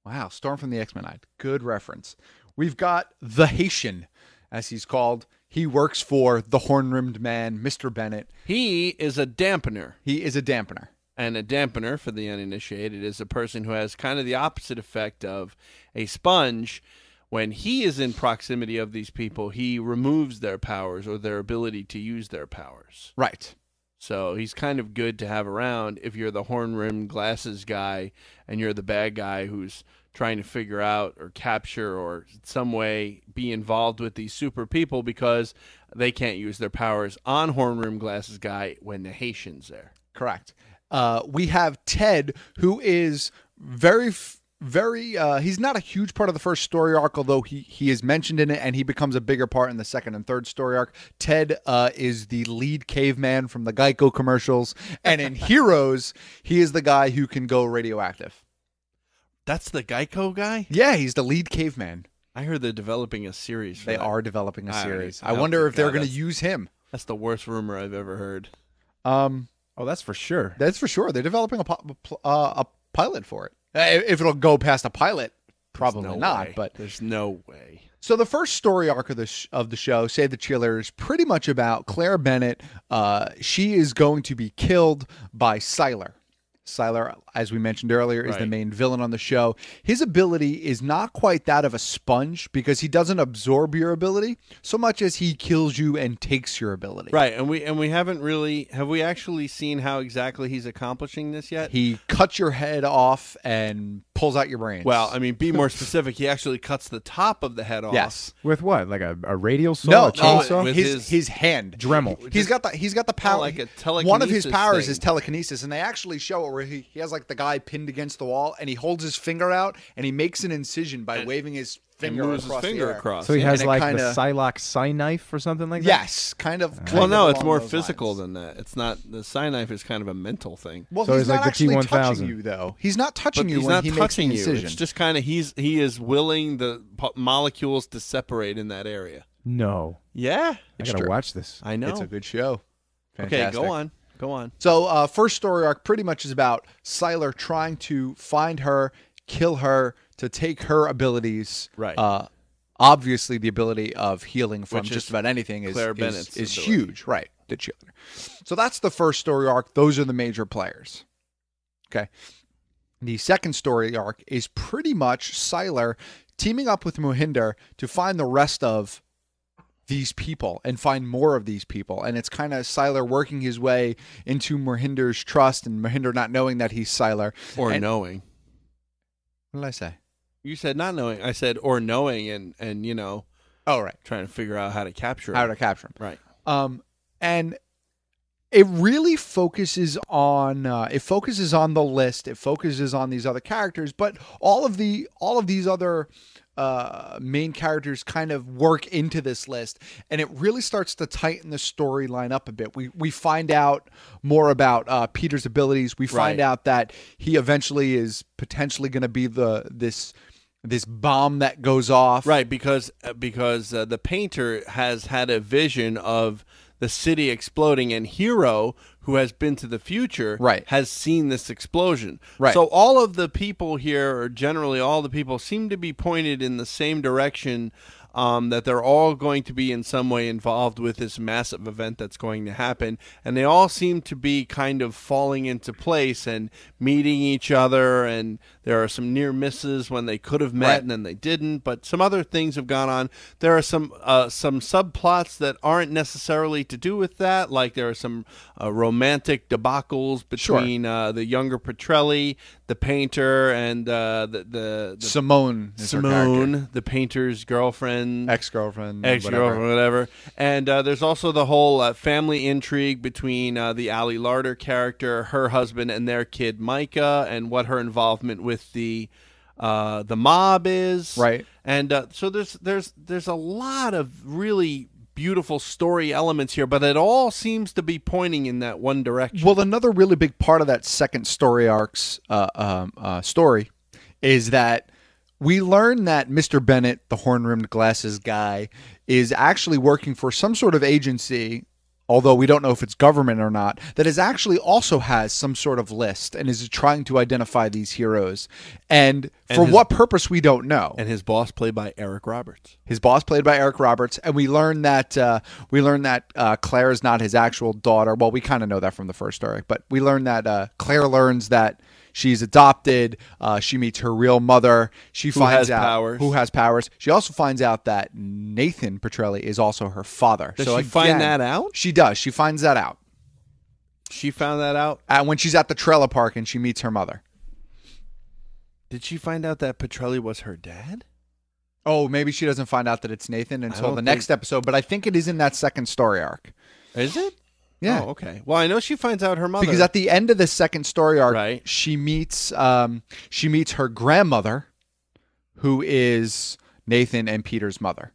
Wow, Storm from the X-Men. Good reference. We've got the Haitian, as he's called. He works for the horn-rimmed man, Mister Bennett. He is a dampener. He is a dampener. And a dampener, for the uninitiated, is a person who has kind of the opposite effect of a sponge. When he is in proximity of these people, he removes their powers or their ability to use their powers. Right. So he's kind of good to have around if you're the horn-rimmed glasses guy and you're the bad guy who's trying to figure out or capture or some way be involved with these super people because they can't use their powers on horn-rimmed glasses guy when the Haitian's there. Correct. Uh, we have Ted, who is very... F- Very, uh, he's not a huge part of the first story arc, although he, he is mentioned in it, and he becomes a bigger part in the second and third story arc. Ted uh, is the lead caveman from the Geico commercials, and in Heroes, he is the guy who can go radioactive. That's the Geico guy? Yeah, he's the lead caveman. I heard they're developing a series for They that. are developing a All series. right. I hope wonder to if they're God going to that's- use him. That's the worst rumor I've ever heard. Um, Oh, that's for sure. That's for sure. They're developing a, po- uh, a pilot for it. Uh, if it'll go past a pilot, probably There's no not. way. But there's no way. So the first story arc of the sh- of the show, Save the Cheerleader, is pretty much about Claire Bennett. Uh, she is going to be killed by Sylar. Sylar, as we mentioned earlier, is the Right. main villain on the show. His ability is not quite that of a sponge because he doesn't absorb your ability so much as he kills you and takes your ability. Right, and we and we haven't really have we actually seen how exactly he's accomplishing this yet? He cuts your head off and pulls out your brains. Well, I mean, be more specific. He actually cuts the top of the head off. Yes. With what? Like a, a radial saw? No, a chainsaw? no, with his, his- his hand. Dremel. He's got the he's got the power. like a One of his telekinesis powers thing. is telekinesis, and they actually show it where he, he has like the guy pinned against the wall, and he holds his finger out, and he makes an incision by And- waving his And finger moves his across finger the air. across. So he yeah. has And it like kinda- the Psylocke Psy knife or something like that? Yes, kind of. kind Well, of no, it's along more those physical lines. than that. It's not the Psy knife is kind of a mental thing. Well, So he's he's not like the actually T one touching thousand. you, though. He's not touching But you he's when not he touching makes the you. incision. It's just kind of he's he is willing the po- molecules to separate in that area. No. Yeah, I gotta true. watch this. I know. It's a good show. Okay, Fantastic. go on, go on. So, uh, first story arc pretty much is about Sylar trying to find her, kill her, to take her abilities. Right. Uh, obviously, the ability of healing from Which just is about anything is Claire is, Bennett's is ability. huge. Right. The cheerleader. So that's the first story arc. Those are the major players. Okay. The second story arc is pretty much Sylar teaming up with Mohinder to find the rest of these people and find more of these people. And it's kind of Sylar working his way into Mohinder's trust and Mohinder not knowing that he's Sylar. Or And- knowing. What did I say? You said not knowing. I said or knowing, and and you know, Oh, right. trying to figure out how to capture How him. to capture him. Right. Um, and it really focuses on uh, it focuses on the list. It focuses on these other characters, but all of the all of these other uh, main characters kind of work into this list, and it really starts to tighten the storyline up a bit. We we find out more about uh, Peter's abilities. We find Right. out that he eventually is potentially going to be the this this bomb that goes off. Right, because uh, because uh, the painter has had a vision of the city exploding, and Hero, who has been to the future, Right. has seen this explosion. Right. So all of the people here, or generally all the people, seem to be pointed in the same direction. Um, that they're all going to be in some way involved with this massive event that's going to happen. And they all seem to be kind of falling into place and meeting each other. And there are some near misses when they could have met Right. and then they didn't. But some other things have gone on. There are some uh, some subplots that aren't necessarily to do with that. Like there are some uh, romantic debacles between uh, the younger Petrelli, the painter, and uh, the, the, the Simone. Is her character. Simone, the painter's girlfriend, Ex-girlfriend. ex-girlfriend, whatever. whatever. And uh, there's also the whole uh, family intrigue between uh, the Ali Larder character, her husband, and their kid Micah, and what her involvement with the uh, the mob is. Right. And uh, so there's there's there's a lot of really beautiful story elements here, but it all seems to be pointing in that one direction. Well, another really big part of that second story arc's uh, um, uh, story is that we learn that Mister Bennett, the horn-rimmed glasses guy, is actually working for some sort of agency although we don't know if it's government or not, that is actually also has some sort of list and is trying to identify these heroes. And for And his- what purpose, we don't know. And his boss played by Eric Roberts. His boss played by Eric Roberts, and we learn that uh, we learn that uh, Claire is not his actual daughter. Well, we kind of know that from the first story, but we learn that uh, Claire learns that she's adopted. Uh, she meets her real mother. She Who finds has out powers. who has powers. She also finds out that Nathan Petrelli is also her father. Does so she find again, that out? She does. She finds that out. She found that out uh, when she's at the trailer park and she meets her mother. Did she find out that Petrelli was her dad? Oh, maybe she doesn't find out that it's Nathan I until don't the think- next episode, but I think it is in that second story arc. Is it? Yeah. Oh, okay. Well, I know she finds out her mother. Because at the end of the second story arc, Right. she meets um, she meets her grandmother, who is Nathan and Peter's mother.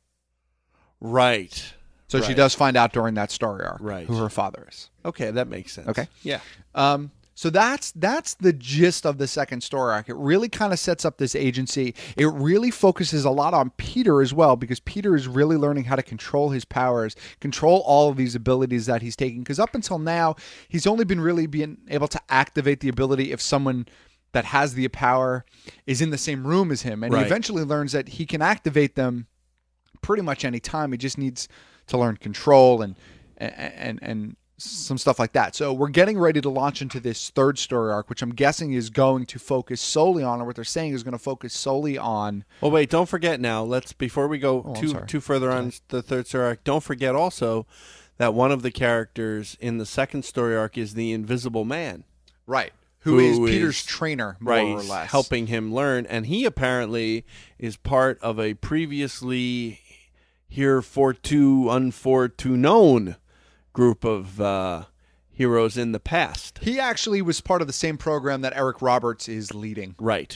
Right. So she Right. does find out during that story arc Right. who her father is. Okay, that makes sense. Okay. Yeah. Um, so that's that's the gist of the second story arc. It really kind of sets up this agency. It really focuses a lot on Peter as well, because Peter is really learning how to control his powers, control all of these abilities that he's taking. Because up until now, he's only been really being able to activate the ability if someone that has the power is in the same room as him. And Right. he eventually learns that he can activate them pretty much any time. He just needs to learn control and and and some stuff like that. So we're getting ready to launch into this third story arc, which I'm guessing is going to focus solely on, or what they're saying is going to focus solely on. Well, wait, don't forget now. Let's before we go Oh, I'm too sorry. too further on the third story arc. Don't forget also that one of the characters in the second story arc is the Invisible Man, Right. Who is Who Peter's is- trainer, more right, or he's less. helping him learn, and he apparently is part of a previously hereforto unforto known group of uh, heroes in the past. He actually was part of the same program that Eric Roberts is leading. Right.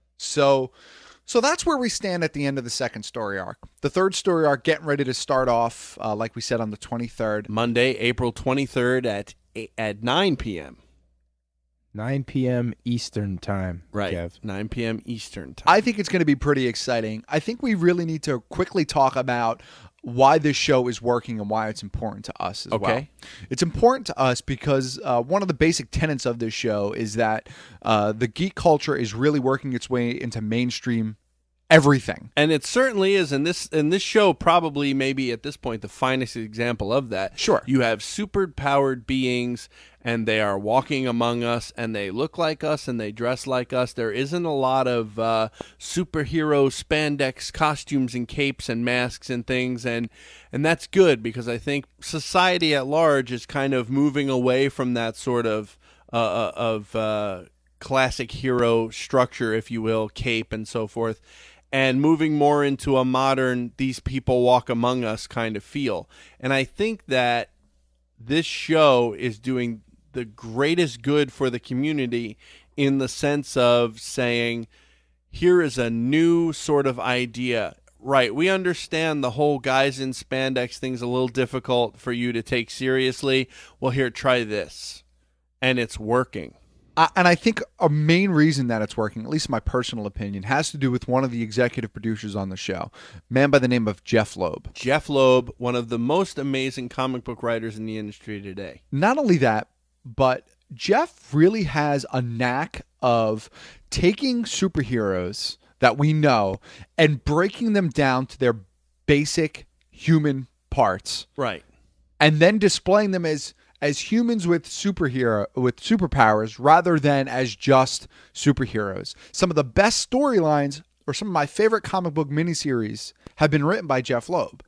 So so that's where we stand at the end of the second story arc. The third story arc getting ready to start off, uh, like we said, on the twenty-third. Monday, April twenty-third at eight, at nine p.m. nine p.m. Eastern time. Right. Kev. nine p.m. Eastern time. I think it's going to be pretty exciting. I think we really need to quickly talk about why this show is working and why it's important to us as well. Okay. It's important to us because uh, one of the basic tenets of this show is that uh, the geek culture is really working its way into mainstream everything. And it certainly is, and this and this show probably maybe at this point the finest example of that. Sure. You have super powered beings, and they are walking among us, and they look like us, and they dress like us. There isn't a lot of uh, superhero spandex costumes and capes and masks and things, and and that's good because I think society at large is kind of moving away from that sort of uh, uh, of uh, classic hero structure, if you will, cape and so forth, and moving more into a modern these people walk among us kind of feel. And I think that this show is doing the greatest good for the community in the sense of saying, here is a new sort of idea. Right, we understand the whole guys in spandex thing's a little difficult for you to take seriously. Well, here, try this. And it's working. Uh, and I think a main reason that it's working, at least my personal opinion, has to do with one of the executive producers on the show, a man by the name of Jeff Loeb. Jeff Loeb, one of the most amazing comic book writers in the industry today. Not only that, but Jeff really has a knack of taking superheroes that we know and breaking them down to their basic human parts. Right. And then displaying them as as humans with superhero with superpowers rather than as just superheroes. Some of the best storylines or some of my favorite comic book miniseries have been written by Jeff Loeb.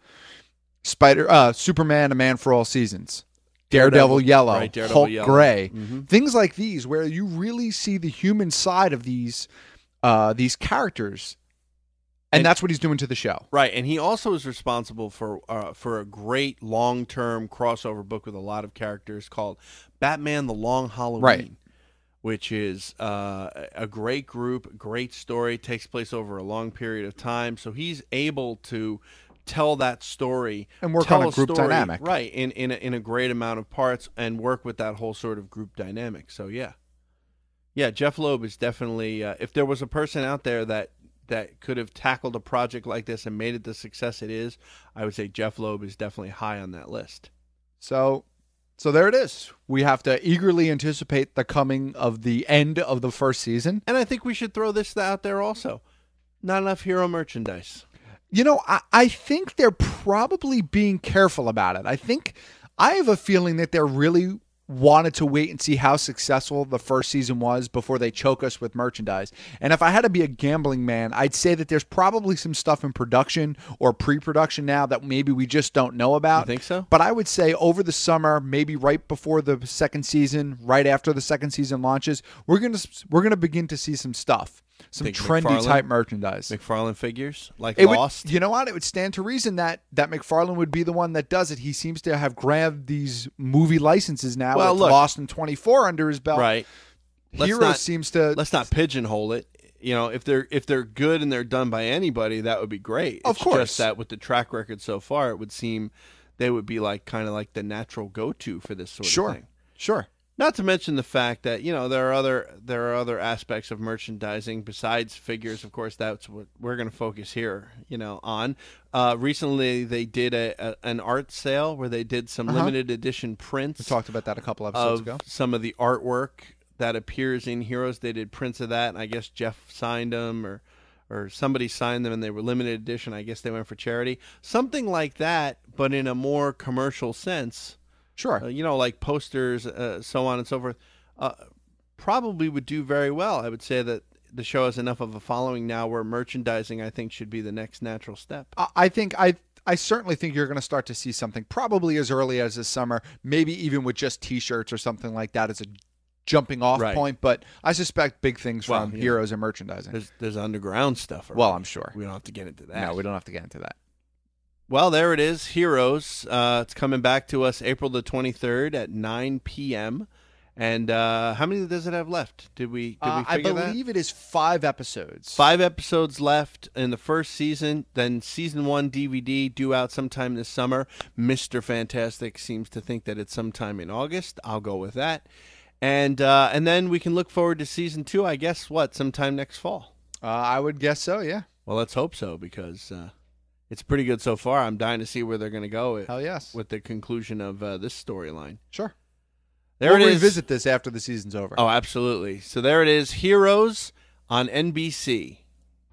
Spider uh, Superman, A Man for All Seasons. Daredevil, Daredevil, Yellow, right, Daredevil Hulk Yellow. Gray. Mhm. Things like these where you really see the human side of these uh, these characters. And, And- that's what he's doing to the show. Right, and he also is responsible for uh, for a great long-term crossover book with a lot of characters called Batman: The Long Halloween, Right. which is uh, a great group, great story, takes place over a long period of time. So he's able to tell that story And work tell on a group story, dynamic. right? In in a, in a great amount of parts, and work with that whole sort of group dynamic. So yeah, yeah, Jeff Loeb is definitely. Uh, if there was a person out there that that could have tackled a project like this and made it the success it is, I would say Jeff Loeb is definitely high on that list. So So there it is. We have to eagerly anticipate the coming of the end of the first season. And I think we should throw this out there also. Not enough hero merchandise. You know, I, I think they're probably being careful about it. I think I have a feeling that they're really wanted to wait and see how successful the first season was before they choke us with merchandise. And if I had to be a gambling man, I'd say that there's probably some stuff in production or pre-production now that maybe we just don't know about. You think so? But I would say over the summer, maybe right before the second season, right after the second season launches, we're going to we're going to begin to see some stuff. Some Think trendy McFarlane? type merchandise. McFarlane figures like It Lost. Would, you know what? It would stand to reason that that McFarlane would be the one that does it. He seems to have grabbed these movie licenses now. Well, with look, Lost and twenty-four under his belt. Right. Let's Hero not- seems to. Let's not pigeonhole it. You know, if they're if they're good and they're done by anybody, that would be great. Of It's course. just that with the track record so far, it would seem they would be like kind of like the natural go-to for this sort Sure. of thing. Sure. Not to mention the fact that you know there are other there are other aspects of merchandising besides figures. Of course, that's what we're going to focus here. You know, on uh, recently they did a, a an art sale where they did some Uh-huh. limited edition prints. We talked about that a couple episodes of ago. some of the artwork that appears in Heroes. They did prints of that, and I guess Jeff signed them or or somebody signed them, and they were limited edition. I guess they went for charity, something like that, but in a more commercial sense. Sure. Uh, you know, like posters, uh, so on and so forth, uh, probably would do very well. I would say that the show has enough of a following now where merchandising, I think, should be the next natural step. I, I think I. I certainly think you're going to start to see something probably as early as this summer, maybe even with just T-shirts or something like that as a jumping off Right. point. But I suspect big things Well, from yeah. Heroes and merchandising. There's, there's underground stuff. Well, already. I'm sure. We don't have to get into that. No, we don't have to get into that. Well, there it is, Heroes. Uh, it's coming back to us April the twenty-third at nine p.m. And uh, how many does it have left? Did we, did Uh, we I figure that? believe it is five episodes. Five episodes left in the first season. Then season one D V D due out sometime this summer. Mister Fantastic seems to think that it's sometime in August. I'll go with that. And uh, and then we can look forward to season two, I guess, what, sometime next fall? Uh, I would guess so, yeah. Well, let's hope so, because uh, it's pretty good so far. I'm dying to see where they're going to go with, Hell yes. with the conclusion of uh, this storyline. Sure. There we'll it is. revisit this after the season's over. Oh, absolutely. So there it is, Heroes on N B C.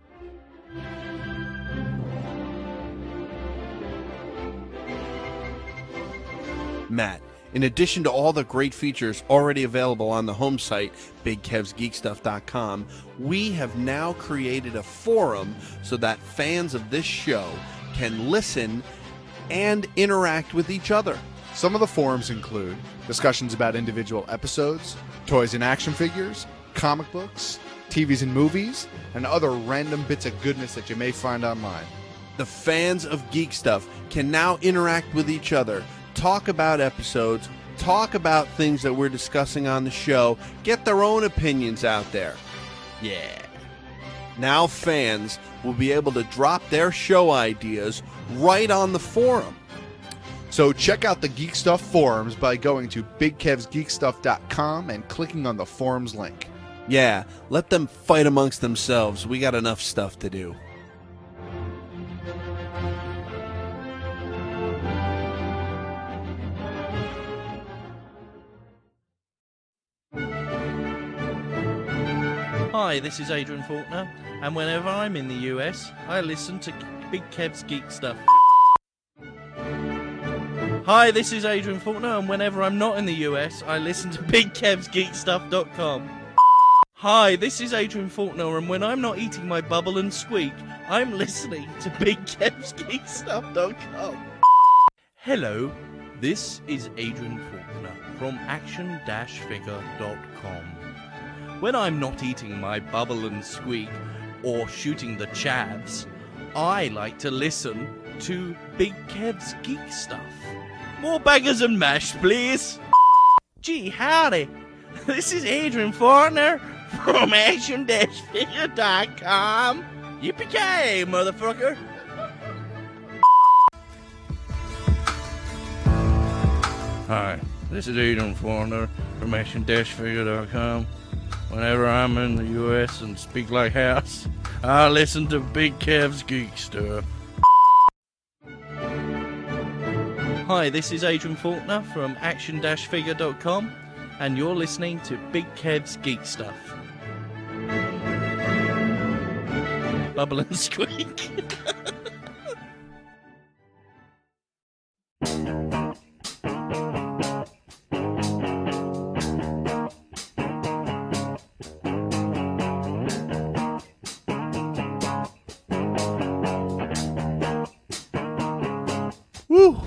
Matt, in addition to all the great features already available on the home site, big kevs geek stuff dot com, we have now created a forum so that fans of this show can listen and interact with each other. Some of the forums include discussions about individual episodes, toys and action figures, comic books, T Vs and movies, and other random bits of goodness that you may find online. The fans of Geek Stuff can now interact with each other, talk about episodes, talk about things that we're discussing on the show, get their own opinions out there. Yeah. Now fans will be able to drop their show ideas right on the forum. So check out the Geek Stuff forums by going to big kevs geek stuff dot com and clicking on the forums link. Yeah, let them fight amongst themselves. We got enough stuff to do. Hi, this is Adrian Faulkner, and whenever I'm in the U S, I listen to Big Kev's Geek Stuff. Hi, this is Adrian Faulkner, and whenever I'm not in the U S, I listen to big kevs geek stuff dot com. Hi, this is Adrian Faulkner, and when I'm not eating my bubble and squeak, I'm listening to big kevs geek stuff dot com. Hello, this is Adrian Faulkner from action dash figure dot com. When I'm not eating my bubble and squeak or shooting the chavs, I like to listen to Big Kev's Geek Stuff. More bangers and mash, please. Gee, howdy. This is Adrian Faulkner from action dash figure dot com. Yippee-ki-yay, motherfucker. Hi, this is Adrian Faulkner from action dash figure dot com. Whenever I'm in the U S and speak like house, I listen to Big Kev's Geek Stuff. Hi, this is Adrian Faulkner from action dash figure dot com, and you're listening to Big Kev's Geek Stuff. Bubble and squeak. Woo!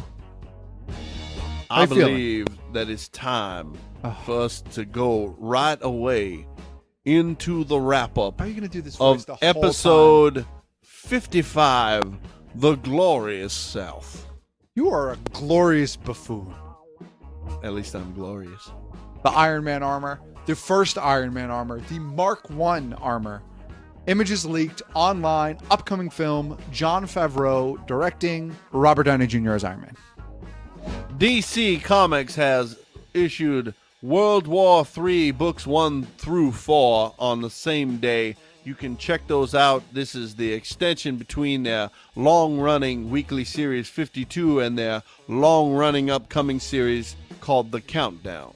I you feeling? believe that it's time for us to go right away into the wrap up How are you going to do this voice of the whole episode fifty-five, The Glorious South. You are a glorious buffoon. At least I'm glorious. The Iron Man armor, the first Iron Man armor, the Mark one armor. Images leaked online, upcoming film, Jon Favreau directing, Robert Downey Junior as Iron Man. D C Comics has issued World War Three books one through four on the same day. You can check those out. This is the extension between their long-running weekly series fifty-two and their long-running upcoming series called The Countdown.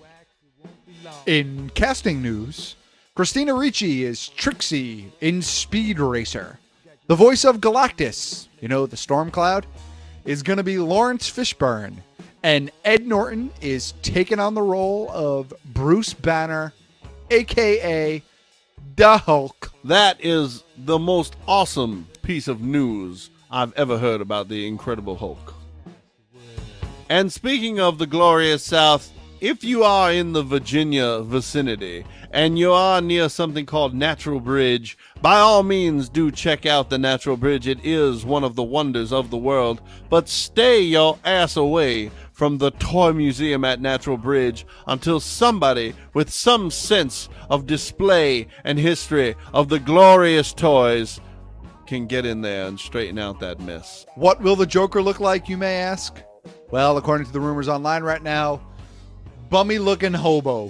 In casting news, Christina Ricci is Trixie in Speed Racer. The voice of Galactus, you know, the Storm Cloud, is going to be Lawrence Fishburne. And Ed Norton is taking on the role of Bruce Banner, a k a. the Hulk. That is the most awesome piece of news I've ever heard about the Incredible Hulk. And speaking of the Glorious South, if you are in the Virginia vicinity and you are near something called Natural Bridge, by all means do check out the Natural Bridge. It is one of the wonders of the world. But stay your ass away from the toy museum at Natural Bridge until somebody with some sense of display and history of the glorious toys can get in there and straighten out that mess. What will the Joker look like, you may ask? Well, according to the rumors online right now, bummy-looking hobo.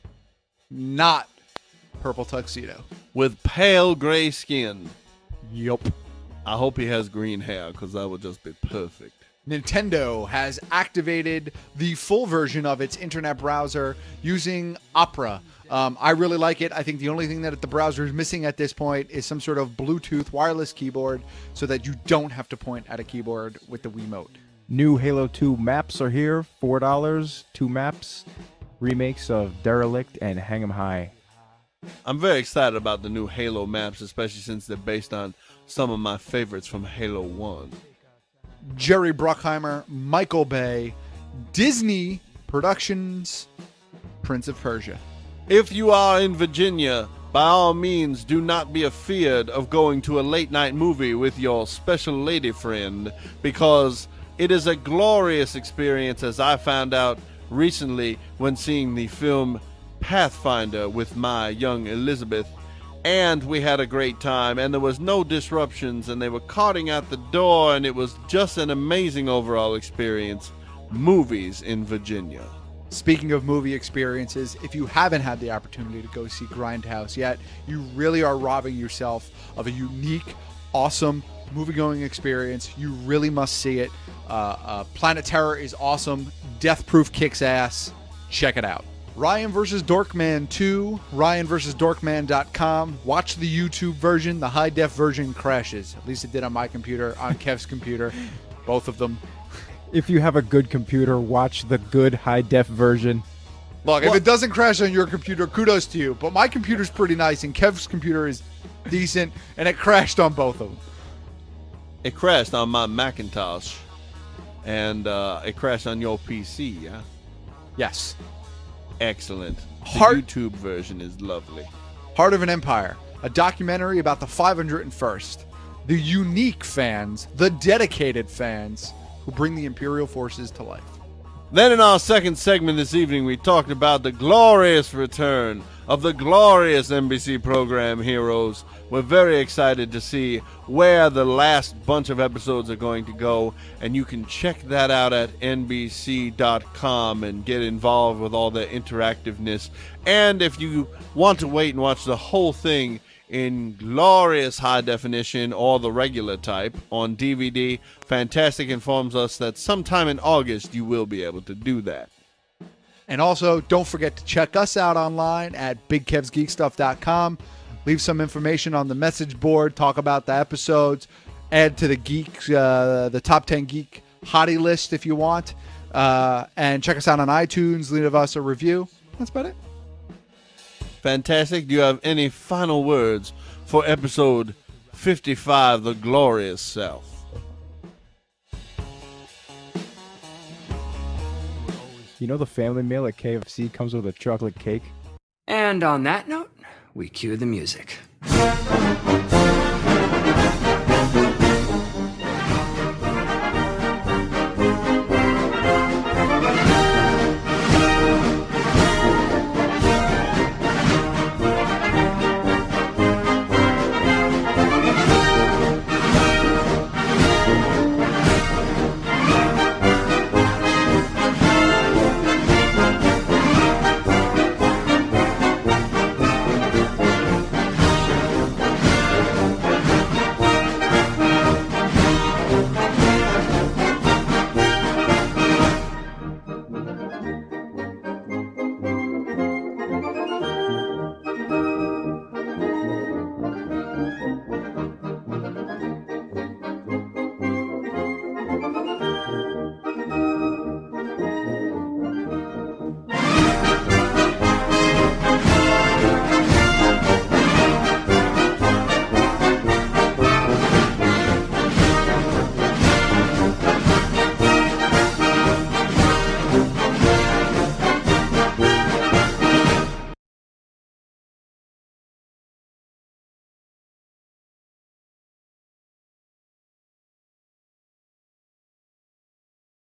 Not purple tuxedo. With pale gray skin. Yup. I hope he has green hair, because that would just be perfect. Nintendo has activated the full version of its internet browser using Opera. Um, I really like it. I think the only thing that the browser is missing at this point is some sort of Bluetooth wireless keyboard so that you don't have to point at a keyboard with the Wiimote. New Halo two maps are here, four dollars, two maps, remakes of Derelict and Hang 'em High. I'm very excited about the new Halo maps, especially since they're based on some of my favorites from Halo one. Jerry Bruckheimer, Michael Bay, Disney Productions, Prince of Persia. If you are in Virginia, by all means, do not be afeard of going to a late-night movie with your special lady friend, because it is a glorious experience, as I found out recently when seeing the film Pathfinder with my young Elizabeth. And we had a great time, and there was no disruptions, and they were carting out the door, and it was just an amazing overall experience. Movies in Virginia. Speaking of movie experiences, if you haven't had the opportunity to go see Grindhouse yet, you really are robbing yourself of a unique, awesome movie-going experience. You really must see it. Uh, uh, Planet Terror is awesome. Death Proof kicks ass. Check it out. Ryan versus. Dorkman two, Ryan versus. Dorkman dot com. Watch the YouTube version. The high-def version crashes. At least it did on my computer, on Kev's computer. Both of them. If you have a good computer, watch the good high-def version. Look, if it doesn't crash on your computer, kudos to you. But my computer's pretty nice, and Kev's computer is decent, and it crashed on both of them. It crashed on my Macintosh, and uh, it crashed on your P C, yeah? Yes. Excellent. The Heart- YouTube version is lovely. Heart of an Empire, a documentary about the five hundred first, the unique fans, the dedicated fans who bring the Imperial forces to life. Then in our second segment this evening, we talked about the glorious return of the glorious N B C program Heroes. We're very excited to see where the last bunch of episodes are going to go, and you can check that out at N B C dot com and get involved with all the interactiveness. And if you want to wait and watch the whole thing in glorious high definition or the regular type on D V D. Fantastic informs us that sometime in August you will be able to do that. And also, don't forget to check us out online at big kevs geek stuff dot com. Leave some information on the message board. Talk about the episodes. Add to the geek, uh, the top ten geek hottie list if you want. Uh, and check us out on iTunes. Leave us a review. That's about it. Fantastic. Do you have any final words for episode fifty-five, The Glorious Self? You know the family meal at K F C comes with a chocolate cake? And on that note, we cue the music.